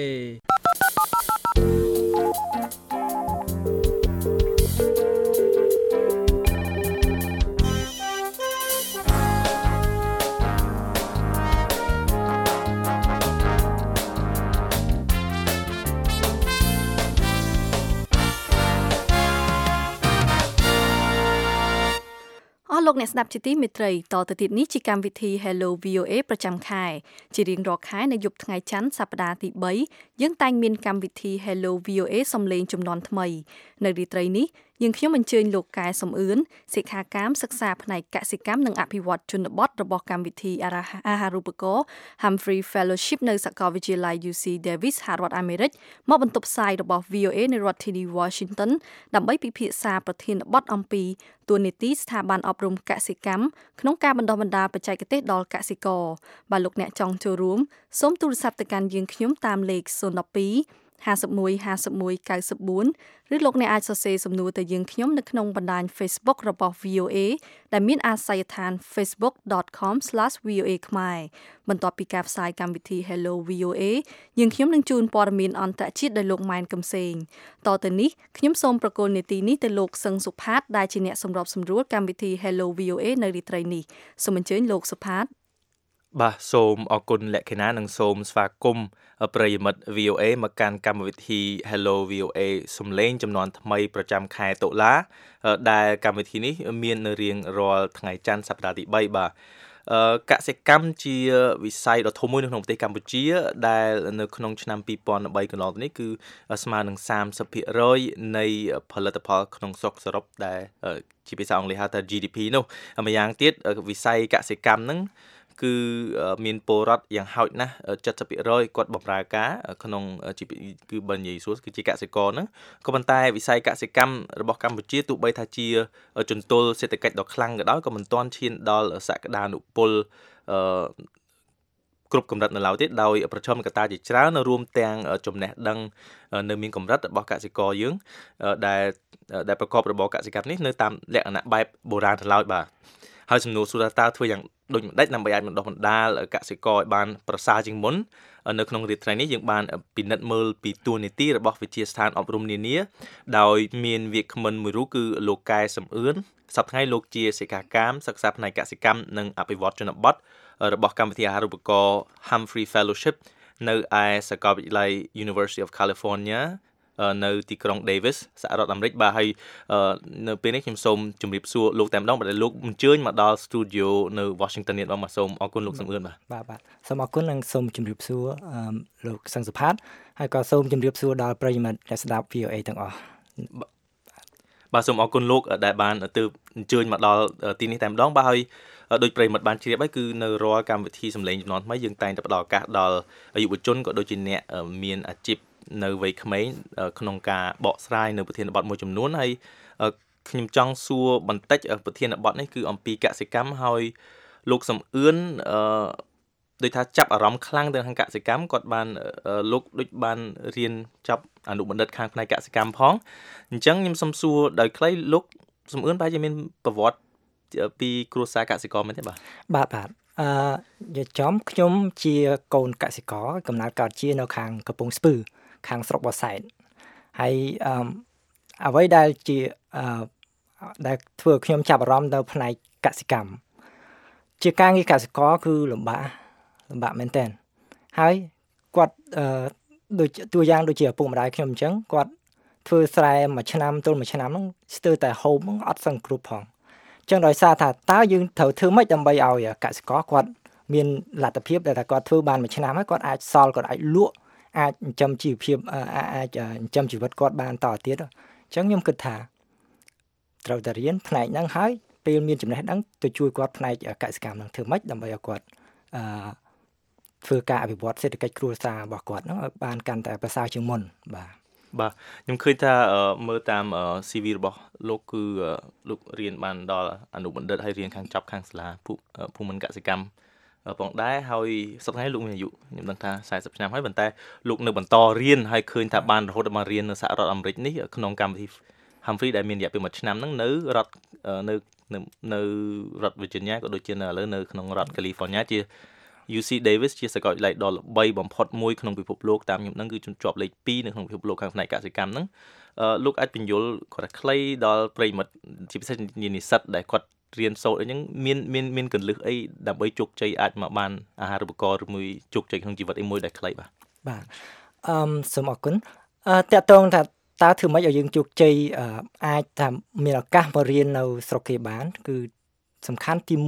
លោកអ្នកស្ដាប់ជាទីមេត្រីតទៅទៀតនេះជាកម្មវិធី Hello VOA ប្រចាំខែជារៀងរាល់ខែនៅយប់ថ្ងៃច័ន្ទសប្តាហ៍ទី3យើងតែងមានកម្មវិធី Hello VOA សំឡេងចំនួនថ្មីនៅរាត្រីនេះយើងខ្ញុំអញ្ជើញលោកកែសំអឿនសិក្ខាកាមសិក្សាផ្នែកកសិកម្មនិងអភិវឌ្ឍជនបទរបស់កម្មវិធីអាហារូបករណ៍ Humphrey Fellowship នៅសាកលវិទ្យាល័យ UC Davis រដ្ឋអាមេរិកមកបន្ទប់ផ្សាយរបស់ VOA នៅរដ្ឋធានី Washington ដើម្បីពិភាក្សាប្រធានបទអំពីតួនាទីស្ថាប័នអប់រំកសិកម្មក្នុងការបណ្ដុះបណ្ដាលបច្ចេកទេសដល់កសិករបើលោកអ្នកចង់ចូលរួមសូមទូរស័ព្ទទៅកាន់យើងខ្ញុំតាមលេខ012 51 51 94 ឬលោកអ្នកអាចសរសេរសំណួរទៅយើងខ្ញុំនៅក្នុងបណ្ដាញ Facebook របស់ VOA ដែលមានអាសយដ្ឋាន facebook.com/VOA ខ្មែរបន្ទាប់ពីការផ្សាយកម្មវិធី Hello VOA យើងខ្ញុំនឹងជូនព័ត៌មានអន្តរជាតិដោយលោកម៉ែនកំសែងតទៅនេះខ្ញុំសូមប្រកល់នីតិនេះទៅលោកសឹងសុផាតដែលជាអ្នកសម្របសម្រួលកម្មវិធី Hello VOA នៅរាត្រីនេះសូមអញ្ជើញលោកសុផាតបាទសូមអរគុណលក្ខណៈនិងសូមស្វាគមន៍ប្រិយមិត្ត VOA មកកាន់កម្មវិធី Hello VOA សំឡេងចំនួនថ្មីប្រចាំខែតុលាដែលកម្មវិធីនេះមាននៅរៀងរាល់ថ្ងៃច័ន្ទសប្តាហ៍ទី3បាទកសិកម្មជាវិស័យដ៏ធំមួយនៅក្នុងប្រទេសកម្ពុជាដែលនៅក្នុងឆ្នាំ2013កន្លងទៅនេះគឺស្មើនឹង 30% នៃផលិតផលក្នុងស្រុកសរុបដែលជាភាសាអង់គ្លេសហៅថា GDP នោះម្យ៉ាងទៀតវិស័យកសិកម្មហ្នឹងគឺមានពលរដ្ឋយ៉ាងហោចណាស់ 70% គាត់បម្រើការក្នុងគឺបើនិយាយសួរគឺជាកសិករហ្នឹងក៏ប៉ុន្តែវិស័យកសិកម្មរបស់កម្ពុជាទោះបីថាជាជំទល់សេដ្ឋកិច្ចដ៏ខ្លាំងក៏ដោយក៏មិនទាន់ឈានដល់សក្តានុពលគ្រប់កម្រិតនៅឡើយទេដោយប្រឈមកត្តាជាច្រើនរួមទាំងចំណេះដឹងនៅមានកម្រិតរបស់កសិករយើងដែលប្រកបរបរកសិកម្មនេះនៅតាមលក្ខណៈបែបបុរាណទៅឡើយបាទហើយសំណួរសួរថាតើធ្វើយ៉ាងដូចម្ដេចដើម្បីអាចបណ្ដុះបណ្ដាលកសិករឲ្យបានប្រសើរជាងមុននៅក្នុងរាត្រីនេះយើងបានពិនិត្យមើលពីតួនាទីរបស់វិទ្យាស្ថានអប់រំនានាដោយមានវាគ្មិនមួយរូបគឺលោកកែសំអឿនសប្តាហ៍ថ្ងៃលោកជាសិក្ខាកាមសិក្សាផ្នែកកសិកម្មនិងអភិវឌ្ឍជនបទរបស់កម្មវិធីអាហារូបករណ៍ Humphrey Fellowship នៅឯសាកលវិទ្យាល័យ University of California នៅទីក្រុង Davis សហរដ្ឋអាមេរិកបាទហើយនៅពេលនេះខ្ញុំសូមជម្រាបសួរលោកតែម្ដងបាទលោកអញ្ជើញមកដល់ studio នៅ Washington នេះបងបាទសូមអរគុណលោកសំអឿនបាទសូមអរគុណនិងសូមជម្រាបសួរលោកសឹងសុផាតហើយក៏សូមជម្រាបសួរដល់ប្រិយមិត្តដែលស្ដាប់ VOA ទាំងអស់បាទសូមអរគុណលោកដែលបានទើបអញ្ជើញមកដល់ទីនេះតែម្ដងបាទហើយដោយប្រិយមិត្តបានជ្រាបហើយគឺនៅរាល់កម្មវិធីសម្លេងចំនួនថ្មីយើងតែងតែផ្ដល់ឱកាសដល់យុវជនក៏ដូចជាអ្នកមានអាជីពនៅវ័យក្មេងក្នុងការបកស្រាយនៅប្រធានបទមួយចំនួនហើយខ្ញុំចង់សួរបន្តិចប្រធានបទនេះគឺអំពីកសិកម្មហើយលោកសំអឿនដូចថាចាប់អារម្មណ៍ខ្លាំងទៅខាងកសិកម្មគាត់បានលោកដូចបានរៀនចប់អនុបណ្ឌិតខាងផ្នែកកសិកម្មផងអញ្ចឹងខ្ញុំសូមសួរដោយខ្លីលោកសំអឿនប្រហែលជាមានប្រវត្តិពីគ្រួសារកសិករមែនទេបាទយាចំខ្ញុំជាកូនកសិករកំណើតកើតជានៅខាងកំពង់ស្ពឺខាងស្រុកបរសែនហើយអ្វីដែលជាដែលធ្វើខ្ញុំចាប់អារម្មណ៍ទៅផ្នែកកសិកម្មជាការងារកសិករគឺលំបាកមែនតើហើយគាត់ដូចតួយ៉ាងដូចជាឪពុកម្ដាយខ្ញុំអញ្ចឹងគាត់ធ្វើស្រែមួយឆ្នាំទល់មួយឆ្នាំហ្នឹងស្ទើរតែហូបហ្នឹងអត់សឹងគ្រប់ផងអញ្ចឹងដោយសារថាតើយើងត្រូវធ្វើម៉េចដើម្បីឲ្យកសិករគាត់មានលទ្ធភាពដែលថាគាត់ធ្វើបានមួយឆ្នាំហើយគាត់អាចសល់គាត់អាចលក់អាចចិញ្ចឹមជីវភាពអាចចិញ្ចឹមជីវិតគាត់បានតទៀតអញ្ចឹងខ្ញុំគិតថាត្រូវតែរៀនផ្នែកហ្នឹងហើយពេលមានចំណេះដឹងទៅជួយគាត់ផ្នែកកសិកម្មហ្នឹងធ្វើម៉េចដើម្បីឲ្យគាត់ធ្វើការអភិវឌ្ឍសេដ្ឋកិច្ចគ្រួសាររបស់គាត់ហ្នឹងឲ្យបានកាន់តែប្រសើរជាងមុនបាទខ្ញុំឃើញថាមើលតាម CV របស់លោកគឺលោករៀនបានដល់អនុបណ្ឌិតហើយរៀនខាងសាលាភូមិន្ទកសិកម្មផងដែរហើយសប្តាហ៍លោកមានអាយុខ្ញុំដឹងថា40ឆ្នាំហើយប៉ុន្តែលោកនៅបន្តរៀនហើយឃើញថាបានរហូតដល់មករៀននៅសហរដ្ឋអាមេរិកនេះក្នុងកម្មវិធី Humphrey ដែលមានរយៈពេល1ឆ្នាំហ្នឹងនៅរដ្ឋ Virginia ក៏ដូចជានៅឥឡូវនៅក្នុងរដ្ឋ California ជា UC Davis ជាសាកលវិទ្យាល័យដ៏ល្បីបំផុតមួយក្នុងពិភពលោកតាមខ្ញុំហ្នឹងគឺជាប់លេខ2នៅក្នុងពិភពលោកខាងផ្នែកកសិកម្មហ្នឹងលោកអាចបញ្យល់គាត់ខ្លីដល់ប្រិយមិត្តជាពិសេសនិស្សិតដែលគាត់រៀនសូត្រអីហ្នឹងមានកលឹះអីដើម្បីជោគជ័យអាចមកបានអាហារូបករណ៍ឬមួយជោគជ័យក្នុងជីវិតអីមួយដែលខ្លីបាទសូមអរគុណតើតងថាតើធ្វើម៉េចឲ្យយើងជោគជ័យអាចថាមានឱកាសមករៀននៅស្រុកគេបានគឺសំខាន់ទី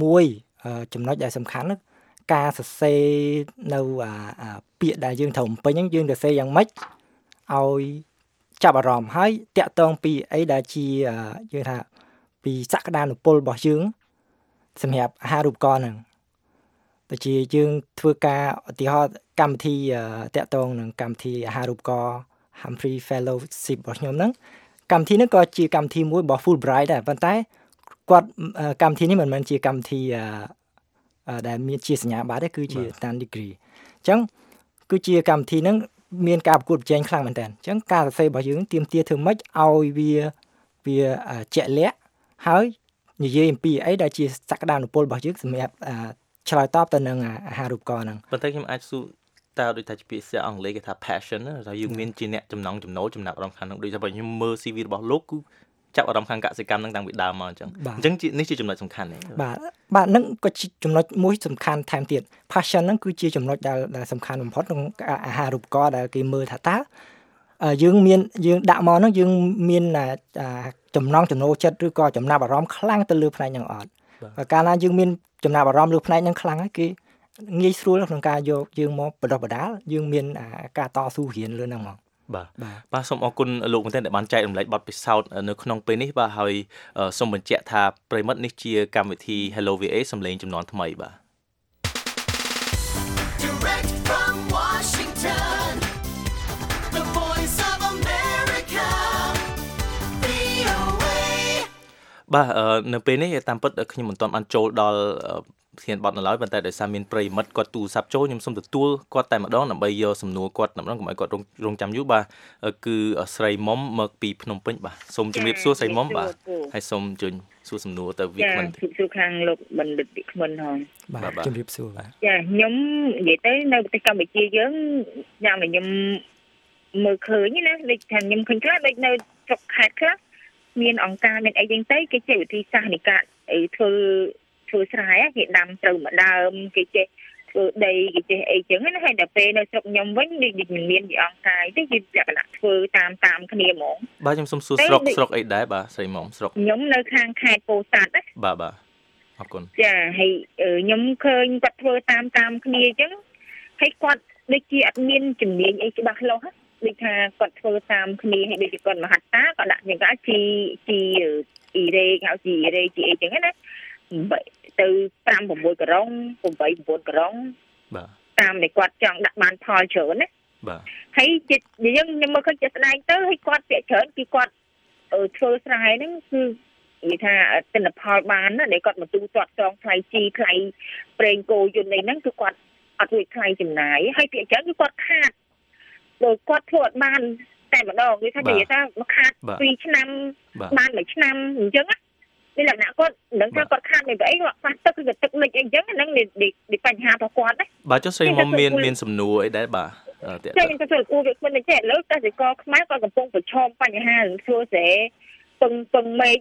1ចំណុចដែលសំខាន់ការសរសេរនៅពាក្យដែលយើងត្រូវបំពេញហ្នឹងយើងសរសេរយ៉ាងម៉េចឲ្យចាប់អារម្មណ៍ហើយតាក់ទងពីអីដែលជាយើងថាពីសក្តានុពលរបស់យើងសម្រាប់អាហារូបករណ៍ហ្នឹងដូចជាយើងធ្វើការឧទាហរណ៍កម្មវិធីតាក់ទងនឹងកម្មវិធីអាហារូបករណ៍ Humphrey Fellowship របស់ខ្ញុំហ្នឹងកម្មវិធីហ្នឹងក៏ជាកម្មវិធីមួយរបស់ Fulbright ដែរប៉ុន្តែគាត់កម្មវិធីនេះមិនមែនជាកម្មវិធីដែលមានជាសញ្ញាបត្រទេគឺជា Stand Degree អញ្ចឹងគឺជាកម្មវិធីហ្នឹងមានការប្រកួតប្រជែងខ្លាំងមែនតើអញ្ចឹងការសរសេររបស់យើងទាមទារធ្វើម៉េចឲ្យវាជាក់លាក់ហើយនិយាយអំពីអីដែលជាសក្តានុពលរបស់យើងសម្រាប់ឆ្លើយតបទៅនឹងអាហារូបករណ៍ហ្នឹងប៉ុន្តែខ្ញុំអាចសួរតើដូចថាជាភាសាអង់គ្លេសគេថា passion ថាយើងមានជាអ្នកចំណង់ចំណូលចំណាប់អារម្មណ៍ខាងហ្នឹងដូចថាបើខ្ញុំមើល CV របស់លោកគឺចាប់អារម្មណ៍ខាងកសិកម្មហ្នឹងតាំងពីដើមមកអញ្ចឹងនេះជាចំណុចសំខាន់ទេបាទហ្នឹងក៏ជាចំណុចមួយសំខាន់ថែមទៀត passion ហ្នឹងគឺជាចំណុចដែលសំខាន់បំផុតក្នុងអាហារូបករណ៍ដែលគេមើលថាតើយើងដាក់មកហ្នឹងយើងមានចំណង់ចំណូលចិត្តឬក៏ចំណាប់អារម្មណ៍ខ្លាំងទៅលើផ្នែកហ្នឹងអត់កាលណាយើងមានចំណាប់អារម្មណ៍លើផ្នែកហ្នឹងខ្លាំងហើយគេងាយស្រួលក្នុងការយកយើងមកបដិបដាលយើងមានការតស៊ូរៀនលើហ្នឹងមកបាទសូមអរគុណលោកមែនទែនដែលបានចែករំលែកបទពិសោធន៍នៅក្នុងពេលនេះបាទហើយសូមបញ្ជាក់ថាប្រិមិត្តនេះជាកម្មវិធី Hello VA សំឡេងចំនួនថ្មីបាទ Direct from Washington The Voice of America VOA បាទនៅពេលនេះតាមពិតខ្ញុំមិនទាន់បានចូលដល់ធានបត់នៅឡើយប៉ុន្តែដោយសារមានប្រិយមិត្តគាត់ទូរស័ព្ទចូលខ្ញុំសូមទទួលគាត់តែម្ដងដើម្បីយកសំណួរគាត់ម្ដងកុំឲ្យគាត់រងចាំយូរបាទគឺស្រីមុំមកពីភ្នំពេញបាទសូមជម្រាបសួរស្រីមុំបាទហើយសូមអញ្ជើញសួរសំណួរទៅវាគ្មិនជម្រាបសួរខាងលោកបណ្ឌិតវិក្មិនហងបាទជម្រាបសួរបាទចាខ្ញុំនិយាយទៅនៅប្រទេសកម្ពុជាយើងយ៉ាងដែលខ្ញុំមើលឃើញណាដូចថាខ្ញុំឃើញខ្លះដូចនៅស្រុកខេត្តខ្លះមានអង្គការមានអីចឹងទៅគេចេះវិធីសាស្ត្រនៃការធ្វើស្រែគេដាំត្រូវម្ដើមគេចេះធ្វើដីគេចេះអីចឹងណាហើយដល់ពេលនៅស្រុកខ្ញុំវិញដូចមិនមានជាអង្គការទេគេលក្ខណៈធ្វើតាមគ្នាហ្មងបាទខ្ញុំសូមសួរស្រុកអីដែរបាទស្រីមុំស្រុកខ្ញុំនៅខាងខេត្តពោធិ៍សាត់ណាបាទអរគុណចាហើយខ្ញុំឃើញគាត់ធ្វើតាមគ្នាចឹងហើយគាត់ដូចជាអត់មានជំនាញអីច្បាស់លាស់ដូចថាគាត់ធ្វើតាមគ្នាហើយដូចជាគាត់មហត្តាក៏ដាក់ជាងកាជីអ៊ីរ៉េហៅជីអ៊ីរ៉េជីអីចឹងណាទៅ5 6ក្រុង8 9ក្រុងបាទតាមដែលគាត់ចង់ដាក់បានផលច្រើនណាបាទហើយយើងខ្ញុំមើលឃើញជាស្ដែងទៅហើយគាត់ពាក្យច្រើនគឺគាត់ធ្វើស្រែហ្នឹងគឺនិយាយថាទិន្នផលបានណាដែលគាត់មកទូទាត់ចងថ្លៃជីថ្លៃប្រេងគោយន្តអីហ្នឹងគឺគាត់អត់រួចថ្លៃចំណាយហើយពាក្យច្រើនគឺគាត់ខាតដោយគាត់ធ្វើអត់បានតែម្ដងនិយាយថាមកខាត2ឆ្នាំបាន1ឆ្នាំអញ្ចឹងណានេះលក្ខណៈគាត់មិនដឹងថាគាត់ខាតមិនអីគាត់ខ្វះទឹកគឺទឹកលិចអីអញ្ចឹងហ្នឹងនេះបញ្ហារបស់គាត់ណាបាទចុះស្រីមុំមានសំណួរអីដែរបាទតែខ្ញុំទៅគួរវាមិនចេះឥឡូវកសិករខ្មែរគាត់កំពុងប្រឈមបញ្ហារឿងធ្វើស្រែពឹងមេឃណា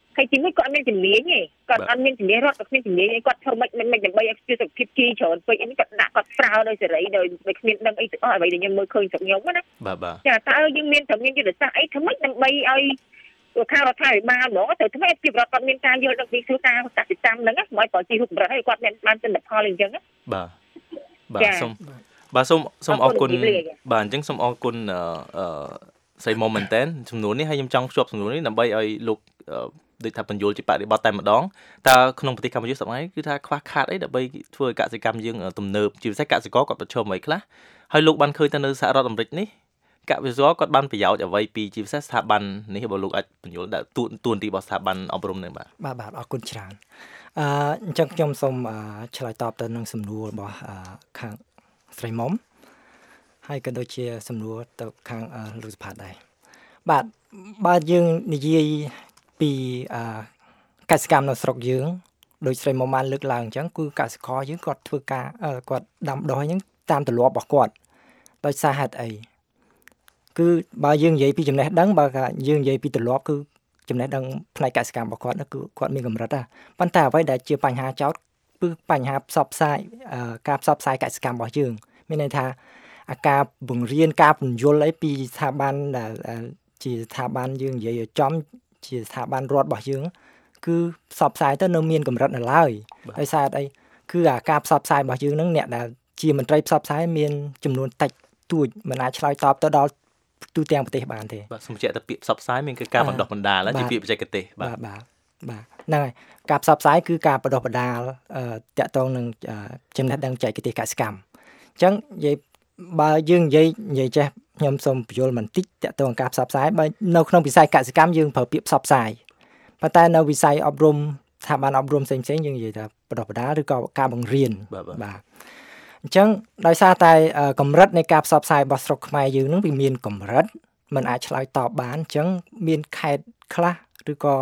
ហើយទីមួយគាត់មានជំនាញទេគាត់អត់មានជំនាញរត់ក៏គ្មានជំនាញឯងគាត់ធ្វើមិនដើម្បីឲ្យសុខភាពជីច្រើនពេកនេះគាត់ដាក់គាត់ប្រើដោយសេរីដោយគ្មានដឹងអីទាំងអស់អ្វីដែលខ្ញុំមើលឃើញស្រុកខ្ញុំណាបាទចាតើយើងមានតែមានយុទ្ធសាស្ត្រអីធ្វើម៉េចដើម្បីឲ្យខាងរដ្ឋាភិបាលហ្មងទៅធ្វើឲ្យប្រជាពលរដ្ឋគាត់មានការយល់ដឹងពីធ្វើការកសិកម្មហ្នឹងណាមកប្រជាពលរដ្ឋឲ្យគាត់មានបានទិន្នផលអីចឹងណាបាទសូមអរគុណបាទអញ្ចឹងសូមអរគុណស្រីមុំមែនតើចំនួននេះហើយខ្ញុំចង់ភ្ជាប់ចំនួននេះដើម្បីឲ្យលោកដូចថាបញ្យល់ជាបរិបទតែម្ដងតើក្នុងប្រទេសកម្ពុជាសប្តាហ៍នេះគឺថាខ្វះខាតអីដើម្បីធ្វើឲ្យកសិកម្មយើងទំនើបជាពិសេសកសិករគាត់ប្រឈមអ្វីខ្លះហើយលោកបានឃើញទៅនៅសហរដ្ឋអាមេរិកនេះកសិករគាត់បានប្រយោជន៍អ្វីពីជាពិសេសស្ថាប័ននេះបើលោកអាចបញ្យល់ដាក់ទួនាទីរបស់ស្ថាប័នអប់រំនេះបាទអរគុណច្រើនអញ្ចឹងខ្ញុំសូមឆ្លើយតបទៅនឹងសំណួររបស់ខាងស្រីមុំហើយក៏ដូចជាសំណួរទៅខាងលោកសុផាតដែរបាទបើយើងនិយាយពីកសិកម្មនៅស្រុកយើងដោយស្រីមុំបានលើកឡើងអញ្ចឹងគឺកសិករយើងគាត់ធ្វើការគាត់ដាំដុះអញ្ចឹងតាមទម្លាប់របស់គាត់ដោយសារហេតុអីគឺបើយើងនិយាយពីចំណេះដឹងបើយើងនិយាយពីទម្លាប់គឺចំណេះដឹងផ្នែកកសិកម្មរបស់គាត់គឺគាត់មានកម្រិតដែរប៉ុន្តែអ្វីដែលជាបញ្ហាចោទគឺបញ្ហាផ្សព្វផ្សាយការផ្សព្វផ្សាយកសិកម្មរបស់យើងមានន័យថាការបង្រៀនការពន្យល់អីពីស្ថាប័នដែលជាស្ថាប័នយើងនិយាយចំជាស្ថាប័នរដ្ឋរបស់យើងគឺផ្សព្វផ្សាយទៅនៅមានកម្រិតនៅឡើយដោយសារអីគឺការផ្សព្វផ្សាយរបស់យើងនឹងអ្នកដែលជាមន្ត្រីផ្សព្វផ្សាយមានចំនួនតិចតួចមិនអាចឆ្លើយតបទៅដល់ទូទាំងប្រទេសបានទេបាទសូមបញ្ជាក់ទៅពាក្យផ្សព្វផ្សាយមានគឺការបណ្ដុះបណ្ដាលជាពាក្យបច្ចេកទេសបាទហ្នឹងហើយការផ្សព្វផ្សាយគឺការបណ្ដុះបណ្ដាលតាក់ទងនឹងចំណេះដឹងបច្ចេកទេសកសិកម្មអញ្ចឹងនិយាយបើយើងនិយាយចេះខ្ញុំសូមបញ្យល់បន្តិចតាក់ទងការផ្សព្វផ្សាយបើនៅក្នុងវិស័យកសិកម្មយើងប្រើពាក្យផ្សព្វផ្សាយប៉ុន្តែនៅវិស័យអប់រំស្ថាប័នអប់រំផ្សេងៗយើងនិយាយថាបណ្ដុះបណ្ដាលឬក៏ការបង្រៀនបាទអញ្ចឹងដោយសារតែកម្រិតនៃការផ្សព្វផ្សាយរបស់ស្រុកខ្មែរយើងនឹងវាមានកម្រិតมันអាចឆ្លើយតបបានអញ្ចឹងមានខេត្តខ្លះឬក៏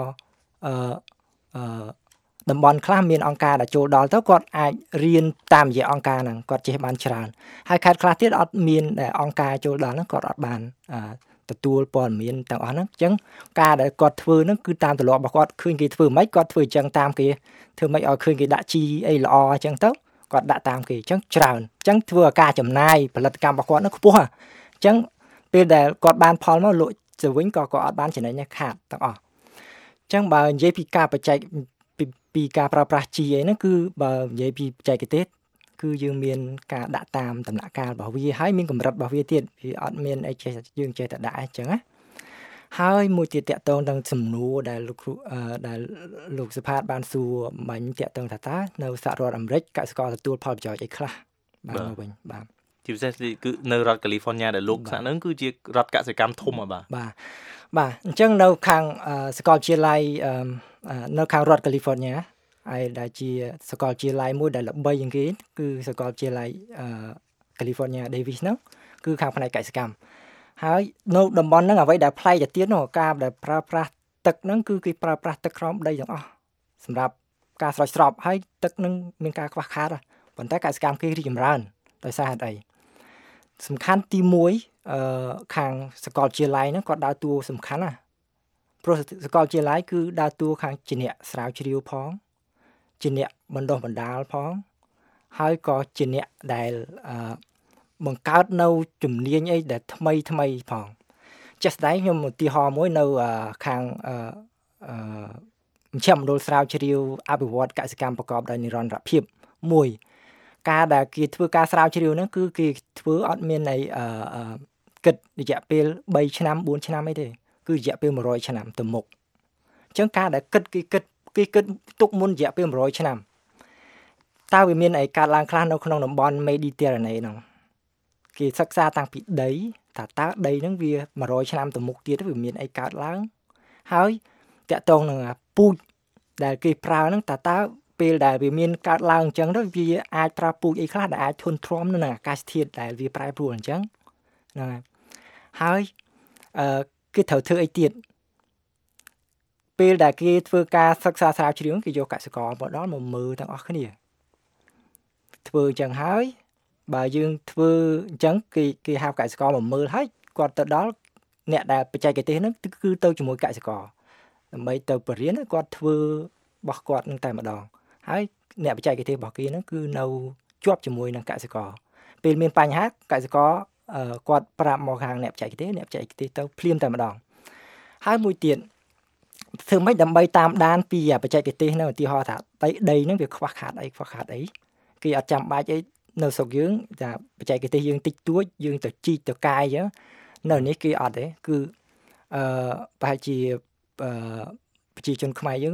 តំបន់ខ្លះមានអង្គការដែលចូលដល់ទៅគាត់អាចរៀនតាមរយៈអង្គការហ្នឹងគាត់ចេះបានច្រើនហើយខេត្តខ្លះទៀតអត់មានអង្គការចូលដល់ហ្នឹងគាត់អត់បានទទួលព័ត៌មានទាំងអស់ហ្នឹងអញ្ចឹងការដែលគាត់ធ្វើហ្នឹងគឺតាមទម្លាប់របស់គាត់ឃើញគេធ្វើមិនគាត់ធ្វើអញ្ចឹងតាមគេធ្វើមិនឲ្យឃើញគេដាក់ជីអីល្អអញ្ចឹងទៅគាត់ដាក់តាមគេអញ្ចឹងច្រើនអញ្ចឹងធ្វើឲ្យការចំណាយផលិតកម្មរបស់គាត់ហ្នឹងខ្ពស់អញ្ចឹងពេលដែលគាត់បានផលមកលក់ទៅវិញក៏គាត់អត់បានចំណេញខាតទាំងអស់អញ្ចឹងបើនិយាយពីការបច្ចេកពីការប្រើប្រាស់ជីអីហ្នឹងគឺបើនិយាយពីបច្ចេកទេសគឺយើងមានការដាក់តាមដំណាក់កាលរបស់វាហើយមានកម្រិតរបស់វាទៀតវាអត់មានអីចេះយើងចេះតែដាក់អញ្ចឹងណាហើយមួយទៀតតាក់ទងនឹងសំណួរដែលលោកគ្រូដែលលោកសុផាតបានសួរមិញតាក់ទងថាតើនៅសហរដ្ឋអាមេរិកកសិករទទួលផលប្រយោជន៍អីខ្លះបានមកវិញបាទជាពិសេសគឺនៅរដ្ឋ California ដែលលោកហ្នឹងគឺជារដ្ឋកសិកម្មធំបាទអញ្ចឹងនៅខាងសាកលវិទ្យាល័យនៅខាងរដ្ឋ California ហើយដែលជាសាកលវិទ្យាល័យមួយដែលល្បីជាងគេគឺសាកលវិទ្យាល័យCalifornia Davis ហ្នឹងគឺខាងផ្នែកកសិកម្មហើយនៅតំបន់ហ្នឹងអ្វីដែលប្លែកទៅទៀតនោះការដែលប្រើប្រាស់ទឹកហ្នឹងគឺគេប្រើប្រាស់ទឹកក្រោមដីទាំងអស់សម្រាប់ការស្រោចស្រពហើយទឹកហ្នឹងមានការខ្វះខាតប៉ុន្តែកសិកម្មគេរីកចម្រើនដោយសារហេតុអីសំខាន់ទី1ខាងសាកលវិទ្យាល័យហ្នឹងគាត់ដើរតួសំខាន់ណាព្រោះសាកលវិទ្យាល័យគឺដើរតួខាងជាអ្នកស្រាវជ្រាវផងជាអ្នកបណ្ដុះបណ្ដាលផងហើយក៏ជាអ្នកដែលបង្កើតនៅជំនាញអីដែលថ្មីផងជាក់ស្ដែងខ្ញុំឧទាហរណ៍មួយនៅខាងមជ្ឈមណ្ឌលស្រាវជ្រាវអភិវឌ្ឍកសិកម្មប្រកបដោយនិរន្តរភាពមួយការដែលគេធ្វើការស្រាវជ្រាវហ្នឹងគឺគេធ្វើអត់មានគិតរយៈពេល3ឆ្នាំ4ឆ្នាំអីទេគឺរយៈពេល100ឆ្នាំទៅមុខអញ្ចឹងការដែលគេគិតទុកមុនរយៈពេល100ឆ្នាំតើវាមានអីកើតឡើងខ្លះនៅក្នុងតំបន់ Mediterranean ហ្នឹងគេសិក្សាតាំងពីដីថាតើដីហ្នឹងវា100ឆ្នាំទៅមុខទៀតវាមានអីកើតឡើងហើយតាក់ទងនឹងពូជដែលគេប្រើហ្នឹងតើពេលដែលវាមានកើតឡើងអញ្ចឹងទៅវាអាចប្រើពូជអីខ្លះដែលអាចធន់ទ្រាំនឹងអាកាសធាតុដែលវាប្រែប្រួលអញ្ចឹងហ្នឹងហើយគេត្រូវធ្វើអីទៀតពេលដែលគេធ្វើការសិក្សាស្រាវជ្រាវគេយកកសិករមកដល់មកមើលទាំងអស់គ្នាធ្វើអញ្ចឹងហើយបើយើងធ្វើអញ្ចឹងគេហៅកសិករមកមើលហើយគាត់ទៅដល់អ្នកដែលបច្ចេកទេសហ្នឹងគឺទៅជាមួយកសិករដើម្បីទៅបរិញ្ញាគាត់ធ្វើរបស់គាត់នឹងតែម្ដងហើយអ្នកបច្ចេកទេសរបស់គេហ្នឹងគឺនៅជាប់ជាមួយនឹងកសិករពេលមានបញ្ហាកសិករគាត់ប្រាប់មកខាងអ្នកបច្ចេកទេសទៅភ្លាមតែម្ដងហើយមួយទៀតធ្វើម៉េចដើម្បីតាមដានពីបច្ចេកទេសហ្នឹងឧទាហរណ៍ថាដីហ្នឹងវាខ្វះខាតអីគេអត់ចាំបាច់អីនៅស្រុកយើងថាបច្ចេកទេសយើងតិចតួចយើងទៅជីកទៅកាយអញ្ចឹងនៅនេះគេអត់ទេគឺប្រហែលជាប្រជាជនខ្មែរយើង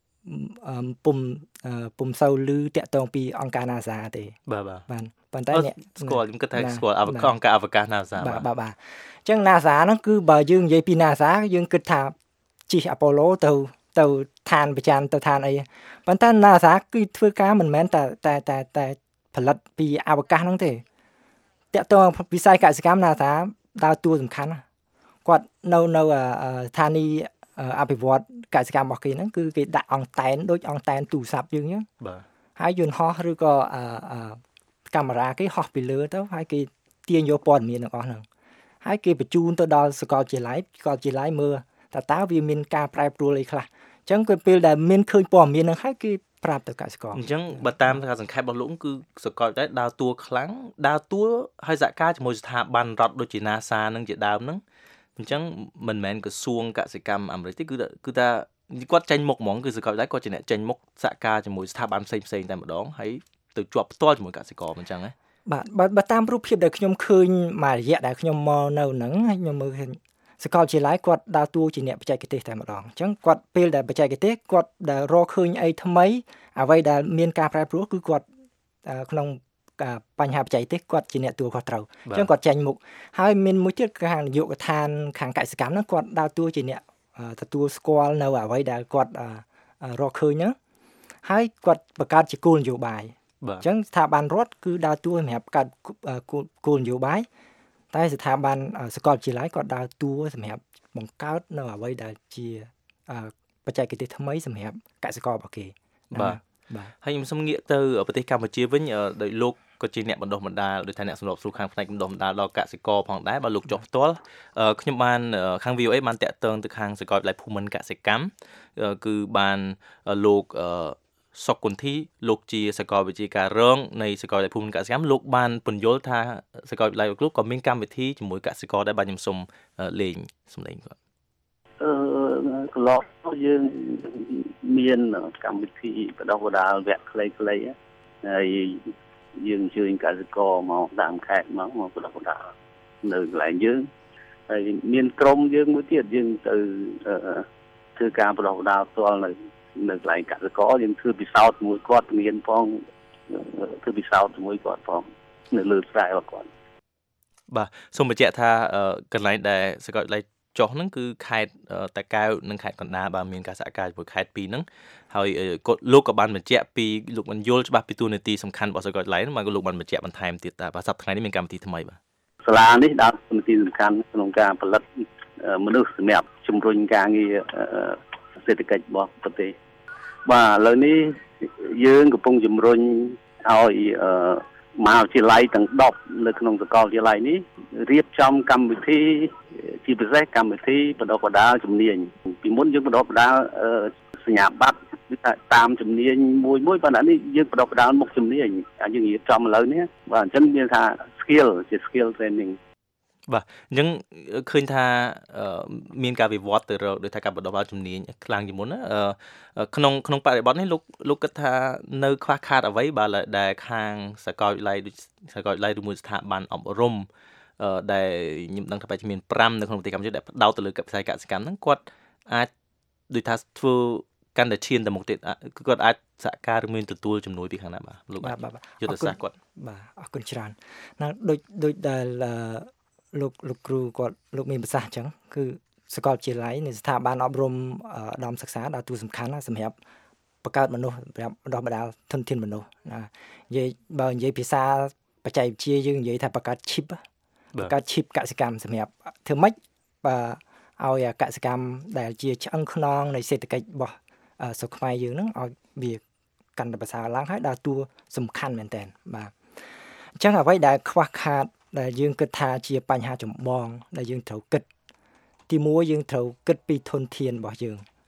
ពុំសូវឮតាក់ទងពីអង្គការ NASA ទេបាទប៉ុន្តែអ្នកស្គាល់ខ្ញុំគិតថាស្គាល់អង្គការអវកាស NASA បាទអញ្ចឹង NASA ហ្នឹងគឺបើយើងនិយាយពី NASA យើងគិតថាជិះ Apollo ទៅឋានប្រច័នទៅឋានអីប៉ុន្តែ NASA គឺធ្វើការមិនមែនតែផលិតពីអវកាសហ្នឹងទេតាក់ទងវិស័យកសិកម្ម NASA ដើរតួសំខាន់គាត់នៅស្ថានីយ៍អភិវឌ្ឍកសិកម្មរបស់គេហ្នឹងគឺគេដាក់អង្តែនដូចអង្តែនទូរស័ព្ទយើងអញ្ចឹងបាទហើយយន្តហោះឬក៏កាមេរ៉ាគេហោះពីលើទៅហើយគេទាញយកព័ត៌មានទាំងអស់ហ្នឹងហើយគេបញ្ជូនទៅដល់សាកលវិទ្យាល័យមើលតើវាមានការប្រែប្រួលអីខ្លះអញ្ចឹងពេលដែលមានឃើញព័ត៌មានហ្នឹងហើយគេប្រាប់ទៅកសិករអញ្ចឹងបើតាមការសង្ខេបរបស់លោកគឺសកលតែដើរតួខ្លាំងដើរតួហើយសហការជាមួយស្ថាប័នរដ្ឋដូចជា NASA នឹងជាដើមហ្នឹងអញ្ចឹងមិនមែនក្រសួងកសិកម្មអាមេរិកទេគឺថាគាត់ចេញមុខហ្មងគឺសកលតែគាត់ជាអ្នកចេញមុខសហការជាមួយស្ថាប័នផ្សេងតែម្ដងហើយទៅជាប់ផ្ទាល់ជាមួយកសិករអញ្ចឹងហ៎បាទបើតាមរូបភាពដែលខ្ញុំឃើញមួយរយៈដែលខ្ញុំមកនៅហ្នឹងហើយខ្ញុំមើលឃើញសាកលវិទ្យាល័យគាត់ដើរតួជាអ្នកបច្ចេកទេសតែម្ដងអញ្ចឹងគាត់ពេលដែលបច្ចេកទេសគាត់ដែលរកឃើញអីថ្មីអ្វីដែលមានការប្រែប្រួលគឺគាត់ក្នុងបញ្ហាបច្ចេកទេសគាត់ជាអ្នកតួខុសត្រូវអញ្ចឹងគាត់ចេញមុខហើយមានមួយទៀតខាងនាយកដ្ឋានខាងកសិកម្មហ្នឹងគាត់ដើរតួជាអ្នកទទួលស្គាល់នៅអ្វីដែលគាត់រកឃើញហ្នឹងហើយគាត់បង្កើតជាគោលនយោបាយអញ្ចឹងស្ថាប័នរដ្ឋគឺដើរតួសម្រាប់បង្កើតគោលនយោបាយតែស្ថាប័នសាកលវិទ្យាល័យគាត់ដើរតួសម្រាប់បង្កើតនៅអ្វីដែលជាបច្ចេកទេសថ្មីសម្រាប់កសិកររបស់គេបាទហើយខ្ញុំសូមងាកទៅប្រទេសកម្ពុជាវិញដោយលោកក៏ជាអ្នកបណ្ដុះបណ្ដាលដោយថាអ្នកសម្របសម្រួលខាងផ្នែកបណ្ដុះបណ្ដាលដល់កសិករផងដែរបើលោកចុះផ្ទាល់ខ្ញុំបានខាង VOA បានតាក់ទងទៅខាងសាកលវិទ្យាល័យភូមិន្ទកសិកម្មគឺបានលោកសុកគុន្ធីលោកជាសាកលវិទ្យាការរងនៃសាកលវិទ្យាល័យភូមិន្ទកសិកម្មលោកបានពន្យល់ថាសាកលវិទ្យាល័យលោកក៏មានកម្មវិធីជាមួយកសិករដែរបាទខ្ញុំសូមលេងសម្លេងគាត់កន្លងយើងមានកម្មវិធីបណ្ដុះបណ្ដាលវគ្គខ្លីៗហើយយើងអញ្ជើញកសិករមកតាមខេត្តមកបណ្ដុះបណ្ដាលនៅកន្លែងយើងហើយមានក្រុមយើងមួយទៀតយើងទៅធ្វើការបណ្ដុះបណ្ដាលផ្ទាល់នៅកន្លែងកសិករយើងធ្វើពិសោធន៍ជាមួយគាត់មានផងធ្វើពិសោធន៍ជាមួយគាត់ផងនៅលើស្រែរបស់គាត់បាទសូមបញ្ជាក់ថាកន្លែងដែលសាកលវិទ្យាល័យចុះហ្នឹងគឺខេត្តតាកែវនិងខេត្តកណ្ដាលបាទមានការសហការជាមួយខេត្តពីរហ្នឹងហើយលោកក៏បានបញ្ជាក់ពីលោកបញ្យល់ច្បាស់ពីតួនាទីសំខាន់របស់សាកលវិទ្យាល័យហ្នឹងមកលោកបានបញ្ជាក់បន្ថែមទៀតថាបាទសប្តាហ៍ថ្ងៃនេះមានកម្មវិធីថ្មីបាទសាលានេះដើរតួនាទីសំខាន់ក្នុងការផលិតមនុស្សសម្រាប់ជំរុញការងារសេដ្ឋកិច្ចរបស់ប្រទេសបាទឥឡូវនេះយើងកំពុងជំរុញឲ្យមហាវិទ្យាល័យទាំង10នៅក្នុងសាកលវិទ្យាល័យនេះរៀបចំកម្មវិធីជាពិសេសកម្មវិធីបណ្ដុះបណ្ដាលជំនាញពីមុនយើងបណ្ដុះបណ្ដាលសញ្ញាបត្រគឺថាតាមជំនាញមួយប៉ុន្តែនេះយើងបណ្ដុះបណ្ដាលមុខជំនាញយើងរៀបចំឥឡូវនេះបាទអញ្ចឹងមានថា skill ជា skill training បាទអញ្ចឹងឃើញថាមានការវិវត្តទៅរកដោយថាការបណ្ដុះបណ្ដាលជំនាញខ្លាំងជាងមុនណាក្នុងបរិបទនេះលោកគិតថានៅខ្វះខាតអ្វីបាទដែលខាងសាកលវិទ្យាល័យដូចសាកលវិទ្យាល័យឬមួយស្ថាប័នអប់រំដែលខ្ញុំដឹងថាបែរជាមាន5នៅក្នុងប្រទេសកម្ពុជាដែលផ្ដោតទៅលើវិស័យកសិកម្មហ្នឹងគាត់អាចដូចថាធ្វើកាន់តែឈានទៅមុខទៀតគឺគាត់អាចសហការឬមានទទួលជំនួយពីខាងណាបាទលោកបាទយុទ្ធសាស្ត្រគាត់បាទអរគុណច្រើនណាដូចដែលលោកគ្រូគាត់លោកមានប្រសាសន៍អញ្ចឹងគឺសាកលវិទ្យាល័យនៃស្ថាប័នអប់រំដំសិក្សាដើរតួសំខាន់ណាសម្រាប់បង្កើតមនុស្សសម្រាប់បណ្ដុះបណ្ដាលធនធានមនុស្សណានិយាយភាសាបច្ចេកវិទ្យាយើងនិយាយថាបង្កើត chip កសិកម្មសម្រាប់ធ្វើម៉េចឲ្យកសិកម្មដែលជាឆ្អឹងខ្នងនៃសេដ្ឋកិច្ចរបស់ស្រុកខ្មែរយើងហ្នឹងឲ្យវាកាន់តែប្រសើរឡើងហើយដើរតួសំខាន់មែនតើបាទអញ្ចឹងអ្វីដែលខ្វះខាតដែលយើងគិតថាជាបញ្ហាចម្បងដែលយើងត្រូវគិតទី1យើងត្រូវគិតពីធនធានរបស់យើង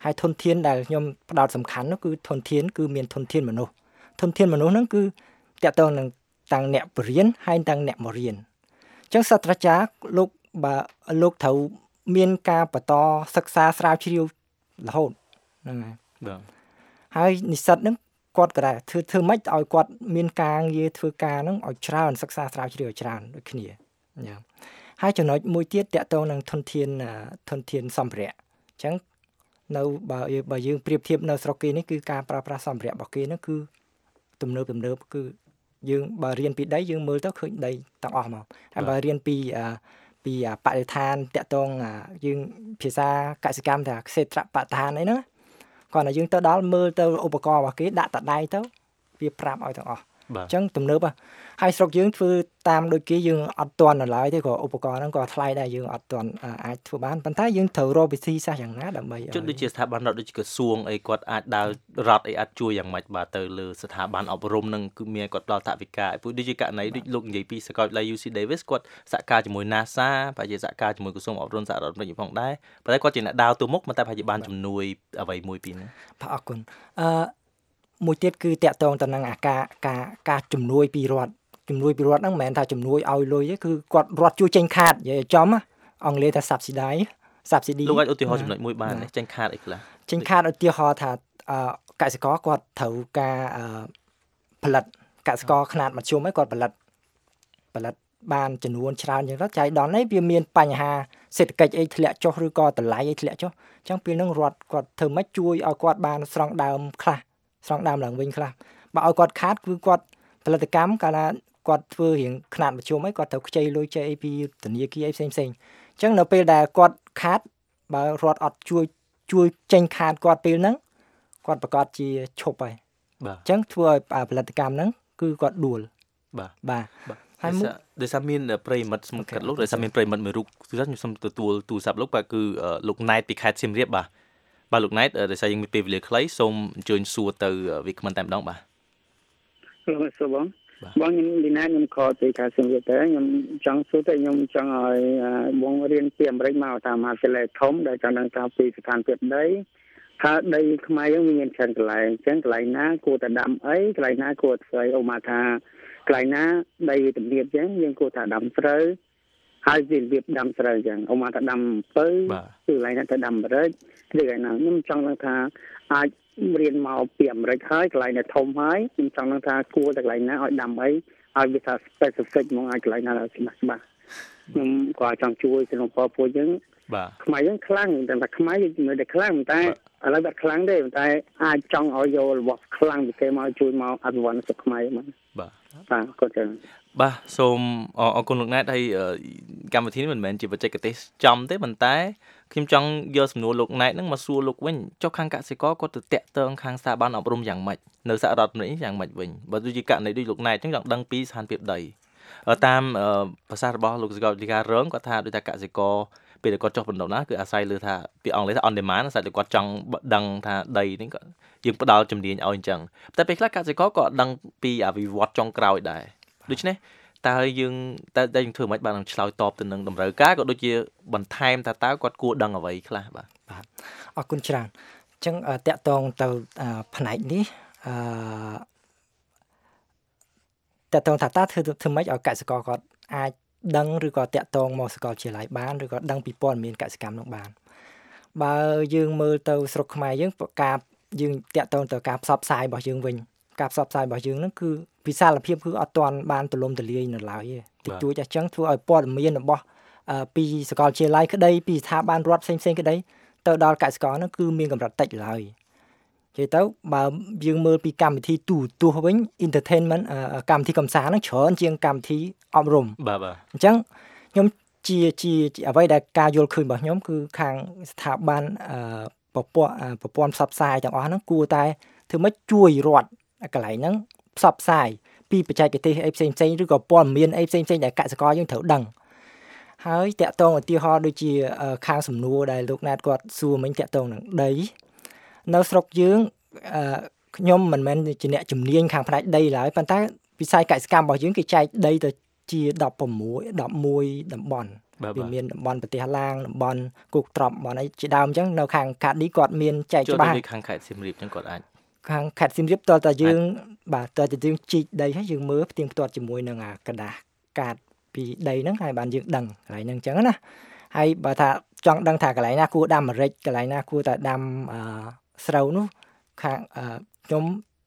ហើយធនធានដែលខ្ញុំផ្ដោតសំខាន់នោះគឺធនធានគឺមានធនធានមនុស្សហ្នឹងគឺតាក់ទងនឹងទាំងអ្នកបរៀនហើយទាំងអ្នកមករៀនអញ្ចឹងសាស្ត្រាចារ្យលោកត្រូវមានការបន្តសិក្សាស្រាវជ្រាវរហូតហ្នឹងហើយបាទហើយនិស្សិតហ្នឹងគាត់ក៏ដែរធ្វើម៉េចឲ្យគាត់មានការងារធ្វើការហ្នឹងឲ្យច្រើនសិក្សាស្រាវជ្រាវឲ្យច្រើនដូចគ្នាយ៉ាងហើយចំណុចមួយទៀតតាក់ទងនឹងធនធានសម្ភារៈអញ្ចឹងនៅបើយើងប្រៀបធៀបនៅស្រុកគេនេះគឺការប្រើប្រាស់សម្ភារៈរបស់គេហ្នឹងគឺទំនើបគឺយើងបើរៀនពីដីយើងមើលទៅឃើញដីទាំងអស់មកហើយបើរៀនពីបរិស្ថានតាក់ទងយើងភាសាកសិកម្មថាક્ષેત્રបរិស្ថានអីហ្នឹងគាត់តែយើងទៅដល់មើលទៅឧបករណ៍របស់គេដាក់តដៃទៅវាប្រាប់ឲ្យទាំងអស់អញ្ចឹងទំនើបហើយស្រុកយើងធ្វើតាមដូចគេយើងអត់ទាន់ដល់ឡើយទេក៏ឧបករណ៍ហ្នឹងក៏ថ្លៃដែរយើងអត់ទាន់អាចធ្វើបានប៉ុន្តែយើងត្រូវរកវិធីសាស្ត្រយ៉ាងណាដើម្បីជិតដូចជាស្ថាប័នរដ្ឋដូចជាក្រសួងអីគាត់អាចដើររត់អីអាចជួយយ៉ាងម៉េចបាទទៅលើស្ថាប័នអប់រំហ្នឹងគឺមានគាត់ដល់ថវិកាឲ្យដូចជាករណីដូចលោកនិយាយពីសាកលវិទ្យាល័យ UC Davis គាត់សហការជាមួយ NASA ប្រហែលជាសហការជាមួយក្រសួងអប់រំសហរដ្ឋអាមេរិកផងដែរប៉ុន្តែគាត់ជាអ្នកដើរទៅមុខតែប្រហែលជាបានជំនួយអ្វីមួយពីហ្នឹងបាទអរគុណមួយទៀតគឺតាក់ទងទៅនឹងការជំនួយពីរដ្ឋហ្នឹងមិនមែនថាជំនួយឲ្យលុយទេគឺគាត់រដ្ឋជួយចេញខាតនិយាយចំអង់គ្លេសថា subsidy លោកអាចឧទាហរណ៍ចំណុចមួយបានចេញខាតអីខ្លះចេញខាតឧទាហរណ៍ថាកសិករគាត់ត្រូវការផលិតកសិករខ្នាតមធ្យមឯងគាត់ផលិតបានចំនួនច្រើនយ៉ាងទៅចៃដន្យនេះវាមានបញ្ហាសេដ្ឋកិច្ចអីធ្លាក់ចុះឬក៏តម្លៃអីធ្លាក់ចុះអញ្ចឹងពេលហ្នឹងរដ្ឋគាត់ធ្វើម៉េចជួយឲ្យគាត់បានស្រង់ដើមឡើងវិញខ្លះបើឲ្យគាត់ខាតគឺគាត់ផលិតកម្មកាលណាគាត់ធ្វើរៀងខ្នាតមធ្យមអីគាត់ត្រូវខ្ចីលុយចេះអីពីធនាគារអីផ្សេងអញ្ចឹងនៅពេលដែលគាត់ខាតបើរដ្ឋអត់ជួយចេញខាតគាត់ពេលហ្នឹងគាត់ប្រកាសជាឈប់ហើយបាទអញ្ចឹងធ្វើឲ្យផលិតកម្មហ្នឹងគឺគាត់ដួលបាទហើយដោយសារមានប្រិយមិត្តស្មកាត់លោកដោយសារមានប្រិយមិត្តមួយរូបគឺខ្ញុំសូមទទួលទូរស័ព្ទលោកបាទគឺលោកណែតពីខេត្តសៀមរាបបាទលោកណែតដោយសារយើងមានពេលវេលាខ្លីសូមអញ្ជើញសួរទៅវាគ្មិនតែម្ដងបាទលោកសួរបងខ្ញុំលីណាខ្ញុំខលពីខេត្តសៀមរាបទៅខ្ញុំចង់សួរទៅខ្ញុំចង់ឲ្យបងរៀនពីអាមេរិកមកតាមមហាវិទ្យាល័យធំដែលចង់ដឹងថាពីស្ថានភាពដីថាដីខ្មែរយើងមានច្រើនកន្លែងអញ្ចឹងកន្លែងណាគួរតែដាំអីកន្លែងណាគួរស្អីអូមកថាកន្លែងណាដីទំនាបអញ្ចឹងយើងគួរថាដាំស្រូវហើយវារបៀបដាំស្រូវអញ្ចឹងអូមកថាដាំពៅគឺកន្លែងណាទៅដាំម្រេចឬកន្លែងណាខ្ញុំចង់ដឹងថាអាចរៀនមកពីអាមេរិកហើយកន្លែងដែលធំហើយខ្ញុំចង់ដឹងថាគួរតែកន្លែងណាឲ្យដាំអីឲ្យវាថា specific ហ្មងឲ្យកន្លែងណាឲ្យច្បាស់ខ្ញុំក៏ចង់ជួយក្នុងពលពួកយើងបាទខ្មែរយើងខ្លាំងតែថាខ្មែរយើងនៅតែខ្លាំងតែឥឡូវតែខ្លាំងទេតែអាចចង់ឲ្យយករបស់ខ្លាំងពីគេមកជួយមកអភិវឌ្ឍស្រុកខ្មែរហ្នឹងបាទគាត់ចឹងបាទសូមអរគុណលោកណែតហើយកម្មវិធីនេះមិនមែនជាបច្ចេកទេសចំទេប៉ុន្តែខ្ញុំចង់យកសំណួរលោកណែតហ្នឹងមកសួរលោកវិញចុះខាងកសិករគាត់ទៅតាក់ទងខាងស្ថាប័នអប់រំយ៉ាងម៉េចនៅសហរដ្ឋអាមេរិកយ៉ាងម៉េចវិញបើដូចជាករណីដូចលោកណែតអញ្ចឹងចង់ដឹងពីស្ថានភាពដីតាមភាសារបស់លោកសាកលវិទ្យារងគាត់ថាដូចថាកសិករពេលគាត់ចុះបណ្ដុះណាគឺអាស្រ័យលើថាពីអង់គ្លេសថា on demand អាស្រ័យលើគាត់ចង់ដឹងថាដីនេះគាត់យើងផ្ដល់ជំនាញឲ្យអញ្ចឹងតែពេលខ្លះកសិករក៏ដឹងពីអភិវឌ្ឍចុងក្រោយដែរដូច្នេះតើយើងធ្វើមិនបាននឹងឆ្លើយតបទៅនឹងតម្រូវការក៏ដូចជាបន្ថែមថាតើគាត់គួរដឹងអ្វីខ្លះបាទអរគុណច្រើនអញ្ចឹងតាក់ទងទៅផ្នែកនេះតាក់ទងថាតើធ្វើមិនឲ្យកសិករគាត់អាចដឹងឬក៏តាក់ទងមកសាកលវិទ្យាល័យបានឬក៏ដឹងពីព័ត៌មានកសិកម្មនោះបានបើយើងមើលទៅស្រុកខ្មែរយើងយើងតាក់ទងទៅការផ្សព្វផ្សាយរបស់យើងវិញការផ្សព្វផ្សាយរបស់យើងហ្នឹងគឺវិសាលភាពគឺអត់ទាន់បានទូលំទូលាយនៅឡើយទេតិចតួចអញ្ចឹងធ្វើឲ្យព័ត៌មានរបស់ពីសាកលវិទ្យាល័យក្តីពីស្ថាប័នរដ្ឋផ្សេងៗក្តីទៅដល់កសិករហ្នឹងគឺមានកម្រិតតិចឡើយនិយាយទៅបើយើងមើលពីកម្មវិធីទូរទស្សន៍វិញ entertainment កម្មវិធីកម្សាន្តហ្នឹងច្រើនជាងកម្មវិធីអប់រំបាទអញ្ចឹងខ្ញុំជាអ្វីដែលការយល់ឃើញរបស់ខ្ញុំគឺខាងស្ថាប័នប្រព័ន្ធផ្សព្វផ្សាយទាំងអស់ហ្នឹងគួរតែធ្វើម៉េចជួយរដ្ឋកន្លែងហ្នឹងផ្សព្វផ្សាយពីបច្ចេកទេសអីផ្សេងៗឬក៏ព័ត៌មានអីផ្សេងៗដែលកសិករយើងត្រូវដឹងហើយតាក់ទងឧទាហរណ៍ដូចជាខាងសំណួរដែលលោកណាតគាត់សួរមិញតាក់ទងនឹងដីនៅស្រុកយើងខ្ញុំមិនមែនជាអ្នកជំនាញខាងផ្នែកដីឡើយប៉ុន្តែវិស័យកសិកម្មរបស់យើងគេចែកដីទៅជា11តំបន់វាមានតំបន់ប្រទេសឡាងតំបន់គោកត្រប់តំបន់អីជាដើមអញ្ចឹងនៅខាងខេត្តនេះគាត់មានចែកច្បាស់ខាងខេត្តសៀមរាបអញ្ចឹងគាត់អាចខាងខេត្តសៀមរាបតើតើយើងបាទតើតើយើងជីកដីហើយយើងមើលផ្ទៀងផ្ទាត់ជាមួយនឹងกระดาษកាតពីដីហ្នឹងហើយបានយើងដឹងកន្លែងហ្នឹងអញ្ចឹងណាហើយបើថាចង់ដឹងថាកន្លែងណាគួរដាំម្រេចកន្លែងណាគួរតែដាំស្រូវនោះខាងខ្ញុំ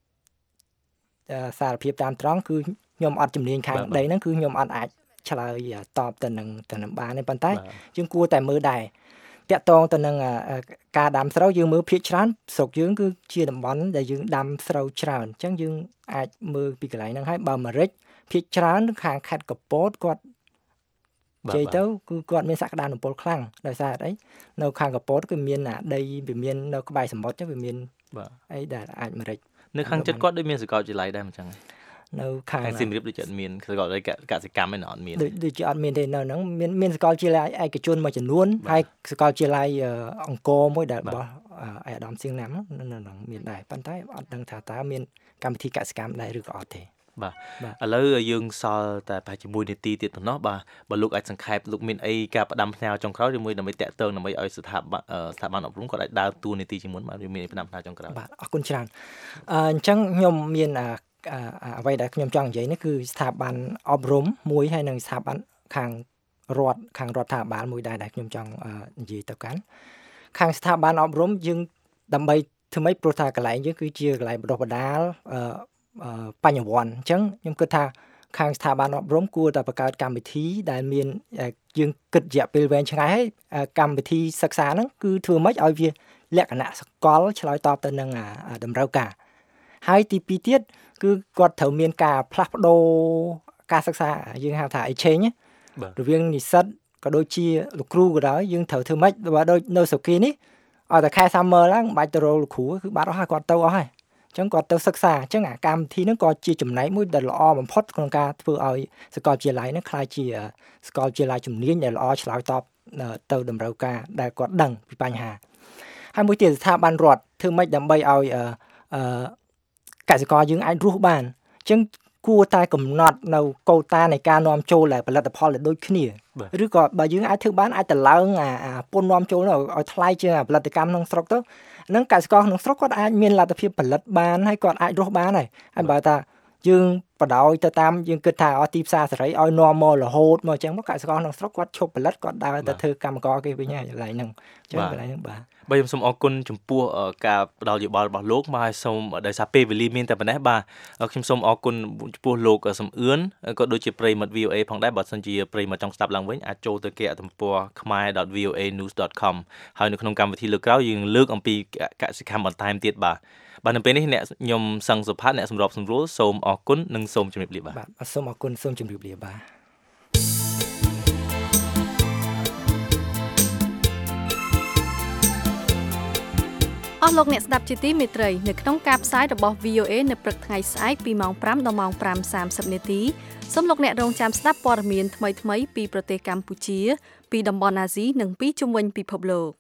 សារភាពតាមត្រង់គឺខ្ញុំអត់ជំនាញខាងដីហ្នឹងគឺខ្ញុំអត់អាចឆ្លើយតបទៅនឹងបានទេប៉ុន្តែយើងគួរតែមើលដែរតាក់ទងទៅនឹងការដាំស្រូវយើងមើលភាគច្រើនស្រុកយើងគឺជាតំបន់ដែលយើងដាំស្រូវច្រើនអញ្ចឹងយើងអាចមើលពីកន្លែងហ្នឹងហើយបើម្រេចភាគច្រើនខាងខេត្តកពតគាត់និយាយទៅគឺគាត់មានសក្តានុពលខ្លាំងដោយសារអីនៅខាងកពតគឺមានដីវាមាននៅក្បែរសមុទ្រចឹងវាមានអីដែលអាចម្រេចនៅខាងចិត្តគាត់ដូចមានសកលវិទ្យាល័យដែរអញ្ចឹងនៅខាងសៀមរាបដូចជាអត់មានសកលវិទ្យាល័យកសិកម្មឯណអត់មានដូចជាអត់មានទេនៅហ្នឹងមានសកលវិទ្យាល័យឯកជនមួយចំនួនហើយសកលវិទ្យាល័យអង្គរមួយដែលរបស់អាដាមសៀងណាំនៅហ្នឹងមានដែរប៉ុន្តែអត់ដឹងថាតើមានកម្មវិធីកសិកម្មដែរឬក៏អត់ទេបាទឥឡូវយើងសល់តែប្រហែលជា1នាទីទៀតប៉ុណ្ណោះបើលោកអាចសង្ខេបលោកមានអីការផ្ដាំផ្ញើចុងក្រោយជាមួយដើម្បីតាក់ទងដើម្បីឲ្យស្ថាប័នអប់រំគាត់អាចដើរតួនាទីជាមុនបាទមានផ្ដាំផ្ញើចុងក្រោយបាទអរគុណច្រើនអញ្ចឹងខ្ញុំមានអ្វីដែលខ្ញុំចង់និយាយនេះគឺស្ថាប័នអប់រំមួយហើយនិងស្ថាប័នខាងរដ្ឋាភិបាលមួយដែរដែលខ្ញុំចង់និយាយទៅកាន់ខាងស្ថាប័នអប់រំយើងដើម្បីធ្វើម៉េចព្រោះថាកន្លែងយើងគឺជាកន្លែងបណ្ដុះបណ្ដាលបញ្ញវន្តអញ្ចឹងខ្ញុំគិតថាខាងស្ថាប័នអប់រំគួរតែបង្កើតកម្មវិធីដែលមានយើងគិតរយៈពេលវែងឆ្ងាយហើយកម្មវិធីសិក្សាហ្នឹងគឺធ្វើម៉េចឲ្យវាលក្ខណៈសកលឆ្លើយតបទៅនឹងតម្រូវការហើយទី2ទៀតគឺគាត់ត្រូវមានការផ្លាស់ប្ដូរការសិក្សាយើងហៅថា exchange រវាងនិស្សិតក៏ដូចជាលោកគ្រូក៏ដោយយើងត្រូវធ្វើម៉េចបើដូចនៅស្រុកគេនេះឲ្យតែខែ summer ឡើងបាច់ទៅរកលោកគ្រូគឺបាត់អស់ហើយគាត់ទៅអស់ហើយអញ្ចឹងគាត់ទៅសិក្សាអញ្ចឹងកម្មវិធីហ្នឹងក៏ជាចំណែកមួយដែលល្អបំផុតក្នុងការធ្វើឲ្យសាកលវិទ្យាល័យហ្នឹងក្លាយជាសាកលវិទ្យាល័យជំនាញដែលល្អឆ្លើយតបទៅតម្រូវការដែលគាត់ដឹងពីបញ្ហាហើយមួយទៀតស្ថាប័នរដ្ឋធ្វើម៉េចដើម្បីឲ្យកសិករយើងអាចរស់បានអញ្ចឹងគួរតែកំណត់នៅកូតានៃការនាំចូលដែលផលិតផលដែលដូចគ្នាឬក៏បើយើងអាចធ្វើបានអាចទៅឡើងពន្ធនាំចូលឲ្យថ្លៃជាងផលិតកម្មក្នុងស្រុកទៅនឹងកសិករក្នុងស្រុកគាត់អាចមានលទ្ធភាពផលិតបានហើយគាត់អាចរស់បានហើយបើថាយើងបដ ாய் ទៅតាមយើងគិតថាទីផ្សារសេរីឲ្យនាំមករហូតមកអញ្ចឹងមកកសិករក្នុងស្រុកគាត់ឈប់ផលិតគាត់ដើរទៅធ្វើកម្មករគេវិញហើយកន្លែងហ្នឹងអញ្ចឹងកន្លែងហ្នឹងបាទខ្ញុំសូមអរគុណចំពោះការផ្ដល់យោបល់របស់លោកមកហើយសូមដោយសារពេលវេលាមានតែប៉ុណ្ណេះបាទខ្ញុំសូមអរគុណចំពោះលោកសំអឿនក៏ដូចជាប្រិយមិត្ត VOA ផងដែរបើសិនជាប្រិយមិត្តចង់ស្ដាប់ឡើងវិញអាចចូលទៅគេហទំព័រ khmae.voanews.com ហើយនៅក្នុងកម្មវិធីលើកក្រោយយើងលើកអំពីកសិកម្មបន្ថែមទៀតបាទនៅពេលនេះអ្នកខ្ញុំសង្ឃសុផាតអ្នកសម្របសម្រួលសូមអរគុណនិងសូមជម្រាបលាបាទសូមអរគុណសូមជម្រាបលាបាទអស់លោកអ្នកស្ដាប់ជាទីមេត្រីនៅក្នុងការផ្សាយរបស់ VOA នៅព្រឹកថ្ងៃស្អែកពីម៉ោង 5 ដល់ម៉ោង 5:30 នាទីសូមលោកអ្នករងចាំស្ដាប់ព័ត៌មានថ្មីៗពីប្រទេសកម្ពុជាពីតំបន់អាស៊ីនិងពីជុំវិញពិភពលោក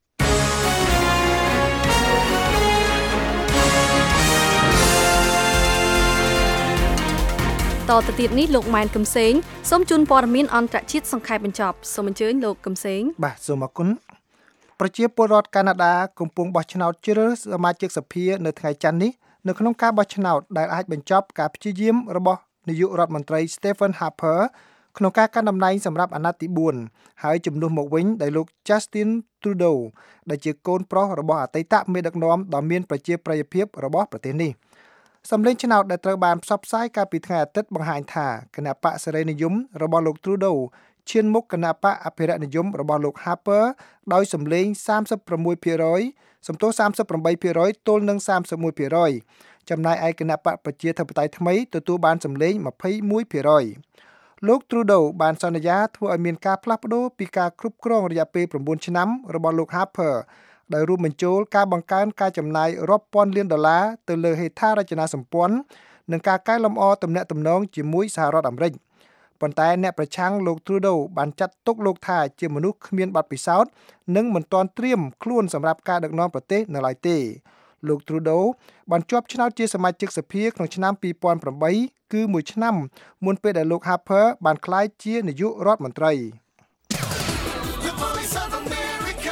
តទៅទៀតនេះលោកម៉ែនកំសែងសូមជូនព័ត៌មានអន្តរជាតិសង្ខេបបញ្ចប់សូមអញ្ជើញលោកកំសែងបាទសូមអរគុណប្រជាពលរដ្ឋកាណាដាកំពុងបោះឆ្នោតជ្រើសសមាជិកសភានៅថ្ងៃច័ន្ទនេះនៅក្នុងការបោះឆ្នោតដែលអាចបញ្ចប់ការព្យាយាមរបស់នាយករដ្ឋមន្ត្រី Stephen Harper ក្នុងការកាន់តំណែងសម្រាប់អាណត្តិទី4ហើយជំនួសមកវិញដោយលោក Justin Trudeau ដែលជាកូនប្រុសរបស់អតីតមេដឹកនាំដ៏មានប្រជាប្រិយភាពរបស់ប្រទេសនេះសម្លេងឆ្នោតដែលត្រូវបានផ្សព្វផ្សាយកាលពីថ្ងៃអាទិត្យបង្ហាញថាគណបក្សសេរីនិយមរបស់លោក Trudeau ឈានមុខគណបក្សអភិរក្សនិយមរបស់លោក Harper ដោយសម្លេង 36% សំទោស 38% ទល់នឹង 31% ចំណែកឯគណបក្សប្រជាធិបតេយ្យថ្មីទទួលបានសម្លេង 21%លោក Trudeau បានសន្យាធ្វើឲ្យមានការផ្លាស់ប្ដូរពីការគ្រប់គ្រងរយៈពេល9ឆ្នាំរបស់លោក Harper ដោយរួមបញ្ចូលការបង្កើនការចំណាយរាប់ពាន់លានដុល្លារទៅលើហេដ្ឋារចនាសម្ព័ន្ធនិងការកែលម្អទំនាក់ទំនងជាមួយសហរដ្ឋអាមេរិកប៉ុន្តែអ្នកប្រឆាំងលោក Trudeau បានចាត់ទុកលោកថាជាមនុស្សគ្មានបទពិសោធន៍និងមិនទាន់ត្រៀមខ្លួនសម្រាប់ការដឹកនាំប្រទេសនៅឡើយទេលោក Trudeau បានជាប់ឆ្នោតជាសមាជិកសភាក្នុងឆ្នាំ2008 គឺ1ឆ្នាំមុនពេលដែលលោក Harper បានក្លាយជានាយករដ្ឋមន្ត្រី The Voice of America.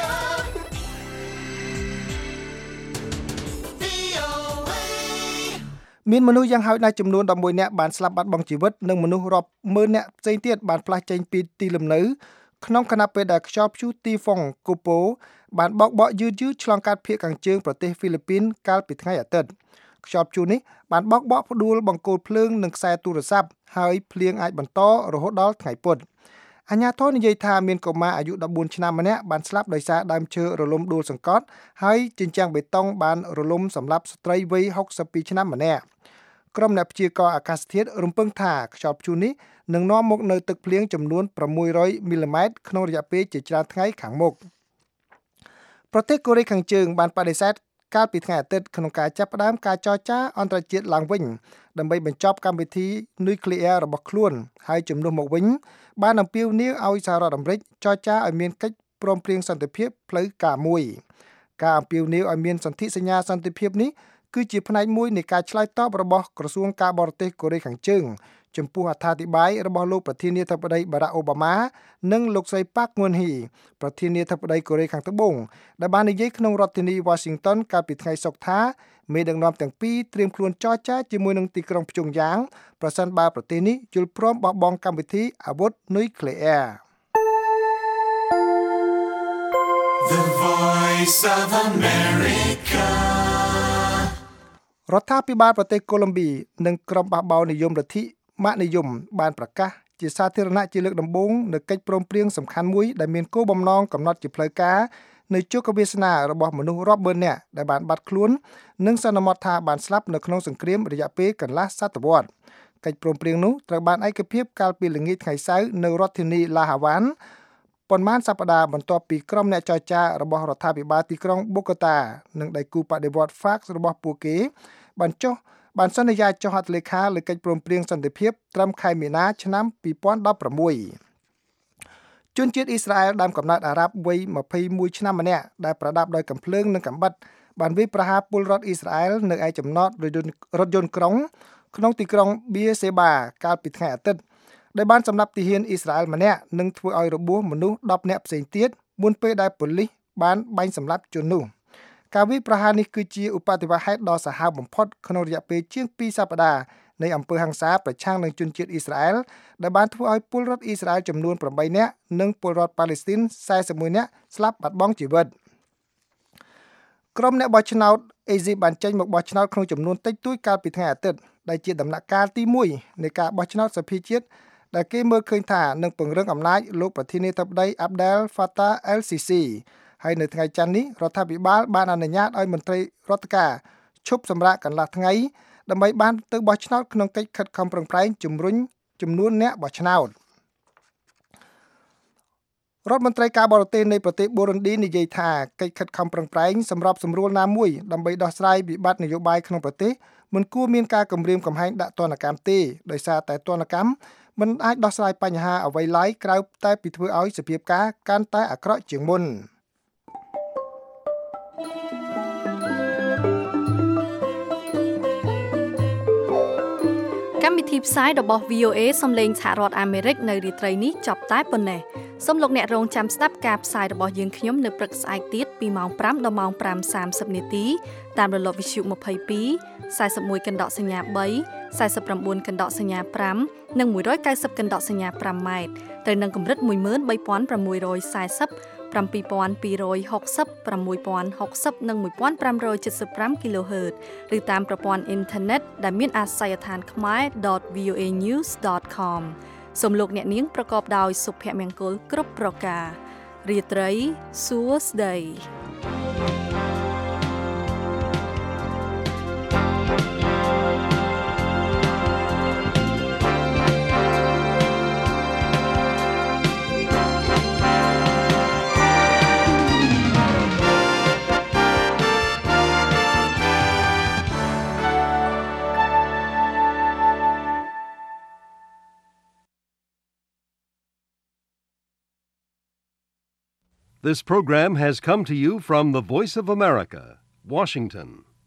VOA. មានមនុស្សយ៉ាងហោចណាស់ចំនួន11នាក់បានស្លាប់បាត់បង់ជីវិតនិងមនុស្សរាប់ម៉ឺននាក់ផ្សេងទៀតបានផ្លាស់ចេញពីទីលំនៅក្នុងគណៈពេលដែលខ្យល់ព្យុះទីហ្វុងកូប៉ូបានបោកបក់យឺតឆ្លងកាត់ភាគខាងជើងប្រទេសហ្វីលីពីនកាលពីថ្ងៃអាទិត្យខ្យល់ព្យុះនេះបានបោកបក់ផ្ដួលបង្គោលភ្លើងនិងខ្សែទូរស័ព្ទហើយភ្លៀងអាចបន្តរហូតដល់ថ្ងៃពុធអាជ្ញាធរនិយាយថាមានកុមារអាយុ14ឆ្នាំម្នាក់បានស្លាប់ដោយសារដើមឈើរលំដួលសង្កត់ហើយជញ្ជាំងបេតុងបានរលំសម្រាប់ស្ត្រីវ័យ62ឆ្នាំម្នាក់ក្រុមអ្នកព្យាករណ៍អាកាសធាតុរំពឹងថាខ្យល់ព្យុះនេះនឹងនាំមកនូវទឹកភ្លៀងចំនួន600មីលីម៉ែត្រក្នុងរយៈពេលជាច្រើនថ្ងៃខាងមុខប្រទេសកូរ៉េខាងជើងបានបដិសេធកាលពីថ្ងៃអាទិត្យក្នុងការចាប់ផ្ដើមការចរចាអន្តរជាតិឡើងវិញដើម្បីបញ្ចប់កម្មវិធីនុយក្លេអ៊ែររបស់ខ្លួនហើយជំនួសមកវិញបានអំពាវនាវឲ្យសហរដ្ឋអាមេរិកចរចាឲ្យមានកិច្ចព្រមព្រៀងសន្តិភាពផ្លូវការមួយការអំពាវនាវឲ្យមានសន្ធិសញ្ញាសន្តិភាពនេះគឺជាផ្នែកមួយនៃការឆ្លើយតបរបស់ក្រសួងការបរទេសកូរ៉េខាងជើងចំពោះអត្ថាធិប្បាយរបស់លោកប្រធានាធិបតីបារ៉ាក់អូបាម៉ានិងលោកស្រីប៉ាក់ងួនហ៊ីប្រធានាធិបតីកូរ៉េខាងត្បូងដែលបាននិយាយក្នុងរដ្ឋធានី Washington កាលពីថ្ងៃសុក្រថាមេដឹកនាំទាំងពីរត្រៀមខ្លួនចរចាជាមួយនឹងទីក្រុងព្យុងយ៉ាងប្រសិនបើប្រទេសនេះយល់ព្រមបោះបង់កម្មវិធីអាវុធនុយក្លេអ៊ែរ The Voice of America. រដ្ឋាភិបាលប្រទេសកូឡុំប៊ីនិងក្រុមបះបោរនិយមលទ្ធិម៉ាក់និយមបានប្រកាសជាសាធារណៈជាលើកដំបូងនៅកិច្ចព្រមព្រៀងសំខាន់មួយដែលមានគោលបំណងកំណត់ជាផ្លូវការនៅជោគវាសនារបស់មនុស្សរាប់ម៉ឺននាក់ដែលបានបាត់ខ្លួននិងសន្មតថាបានស្លាប់នៅក្នុងសង្គ្រាមរយៈពេលកន្លះសតវត្សរ៍កិច្ចព្រមព្រៀងនោះត្រូវបានឯកភាពកាលពីល្ងាចថ្ងៃសៅរ៍នៅរដ្ឋធានីឡាហាវ៉ានប៉ុន្មានសប្តាហ៍បន្ទាប់ពីក្រុមអ្នកចរចារបស់រដ្ឋាភិបាលទីក្រុងបូកូតានិងដៃគូបដិវត្តន៍ FARC របស់ពួកគេបានសន្យាចុះហត្ថលេខាលើកិច្ចព្រមព្រៀងសន្តិភាពត្រឹមខែមីនាឆ្នាំ2016ជនជាតិអ៊ីស្រាអែលដើមកំណើតអារ៉ាប់វ័យ21ឆ្នាំម្នាក់ដែលប្រដាប់ដោយកាំភ្លើងនិងកាំបិតបានវាយប្រហារពលរដ្ឋអ៊ីស្រាអែលនៅឯចំណតរថយន្តក្រុងក្នុងទីក្រុងបៀសេបាកាលពីថ្ងៃអាទិត្យដែលបានសម្លាប់ទាហានអ៊ីស្រាអែលម្នាក់និងធ្វើឲ្យរបួសមនុស្ស10នាក់ផ្សេងទៀតមុនពេលដែលប៉ូលីសបានបាញ់សម្លាប់ជននោះការវាយប្រហារនេះគឺជាឧបទ្ទវហេតុដ៏សាហាវបំផុតក្នុងរយៈពេលជាង2សប្តាហ៍នៃអំពើហិង្សាប្រឆាំងនឹងជនជាតិអ៊ីស្រាអែលដែលបានធ្វើឲ្យពលរដ្ឋអ៊ីស្រាអែលចំនួន8នាក់និងពលរដ្ឋប៉ាឡេស្ទីន41នាក់ស្លាប់បាត់បង់ជីវិតក្រុមអ្នកបោះឆ្នោតអេស៊ីបបានចេញមកបោះឆ្នោតក្នុងចំនួនតិចតួចកាលពីថ្ងៃអាទិត្យដែលជាដំណាក់កាលទី1នៃការបោះឆ្នោតសភាជាតិដែលគេមើលឃើញថានឹងពង្រឹងអំណាចលោកប្រធានាធិបតី Abdel Fattah el-Sisi ហើយនៅថ្ងៃច័ន្ទនេះរដ្ឋាភិបាលបានអនុញ្ញាតឲ្យមន្ត្រីរដ្ឋការឈប់សម្រាកកន្លះថ្ងៃដើម្បីបានទៅបោះឆ្នោតក្នុងកិច្ចខិតខំប្រឹងប្រែងជំរុញចំនួនអ្នកបោះឆ្នោតរដ្ឋមន្ត្រីការបរទេសនៃប្រទេសបូរុនឌីនិយាយថាកិច្ចខិតខំប្រឹងប្រែងសម្របសម្រួលណាមួយដើម្បីដោះស្រាយវិបត្តិនយោបាយក្នុងប្រទេសមិនគួរមានការគំរាមកំហែងដាក់ទណ្ឌកម្មទេដោយសារតែទណ្ឌកម្មមិនអាចដោះស្រាយបញ្ហាអ្វីឡើយក្រៅតែពីធ្វើឲ្យសភាពការកាន់តែអាក្រក់ជាងមុនកម្មវិធីផ្សាយរបស់ VOA សំឡេងសហរដ្ឋអាមេរិកនៅរាត្រីនេះចប់តែប៉ុណ្ណេះសូមលោកអ្នករងចាំស្ដាប់ការផ្សាយរបស់យើងខ្ញុំនៅព្រឹកស្អែកទៀតពីម៉ោង5ដល់ម៉ោង 5:30 នាទីតាមរលកវិទ្យុ22 41កណ្ដកសញ្ញា3 49កណ្ដកសញ្ញា5និង190កណ្ដកសញ្ញា5ម៉ែត្រទៅនឹងកម្រិត 13640 7260 6060 និង 1575 kHz ឬតាមប្រព័ន្ធអ៊ីនធឺណិតដែលមានអាសយដ្ឋានkhmer.voanews.com សូមលោកអ្នកនាងប្រកបដោយសុភមង្គលគ្រប់ប្រការរាត្រីសួស្តី This program has come to you from the Voice of America, Washington.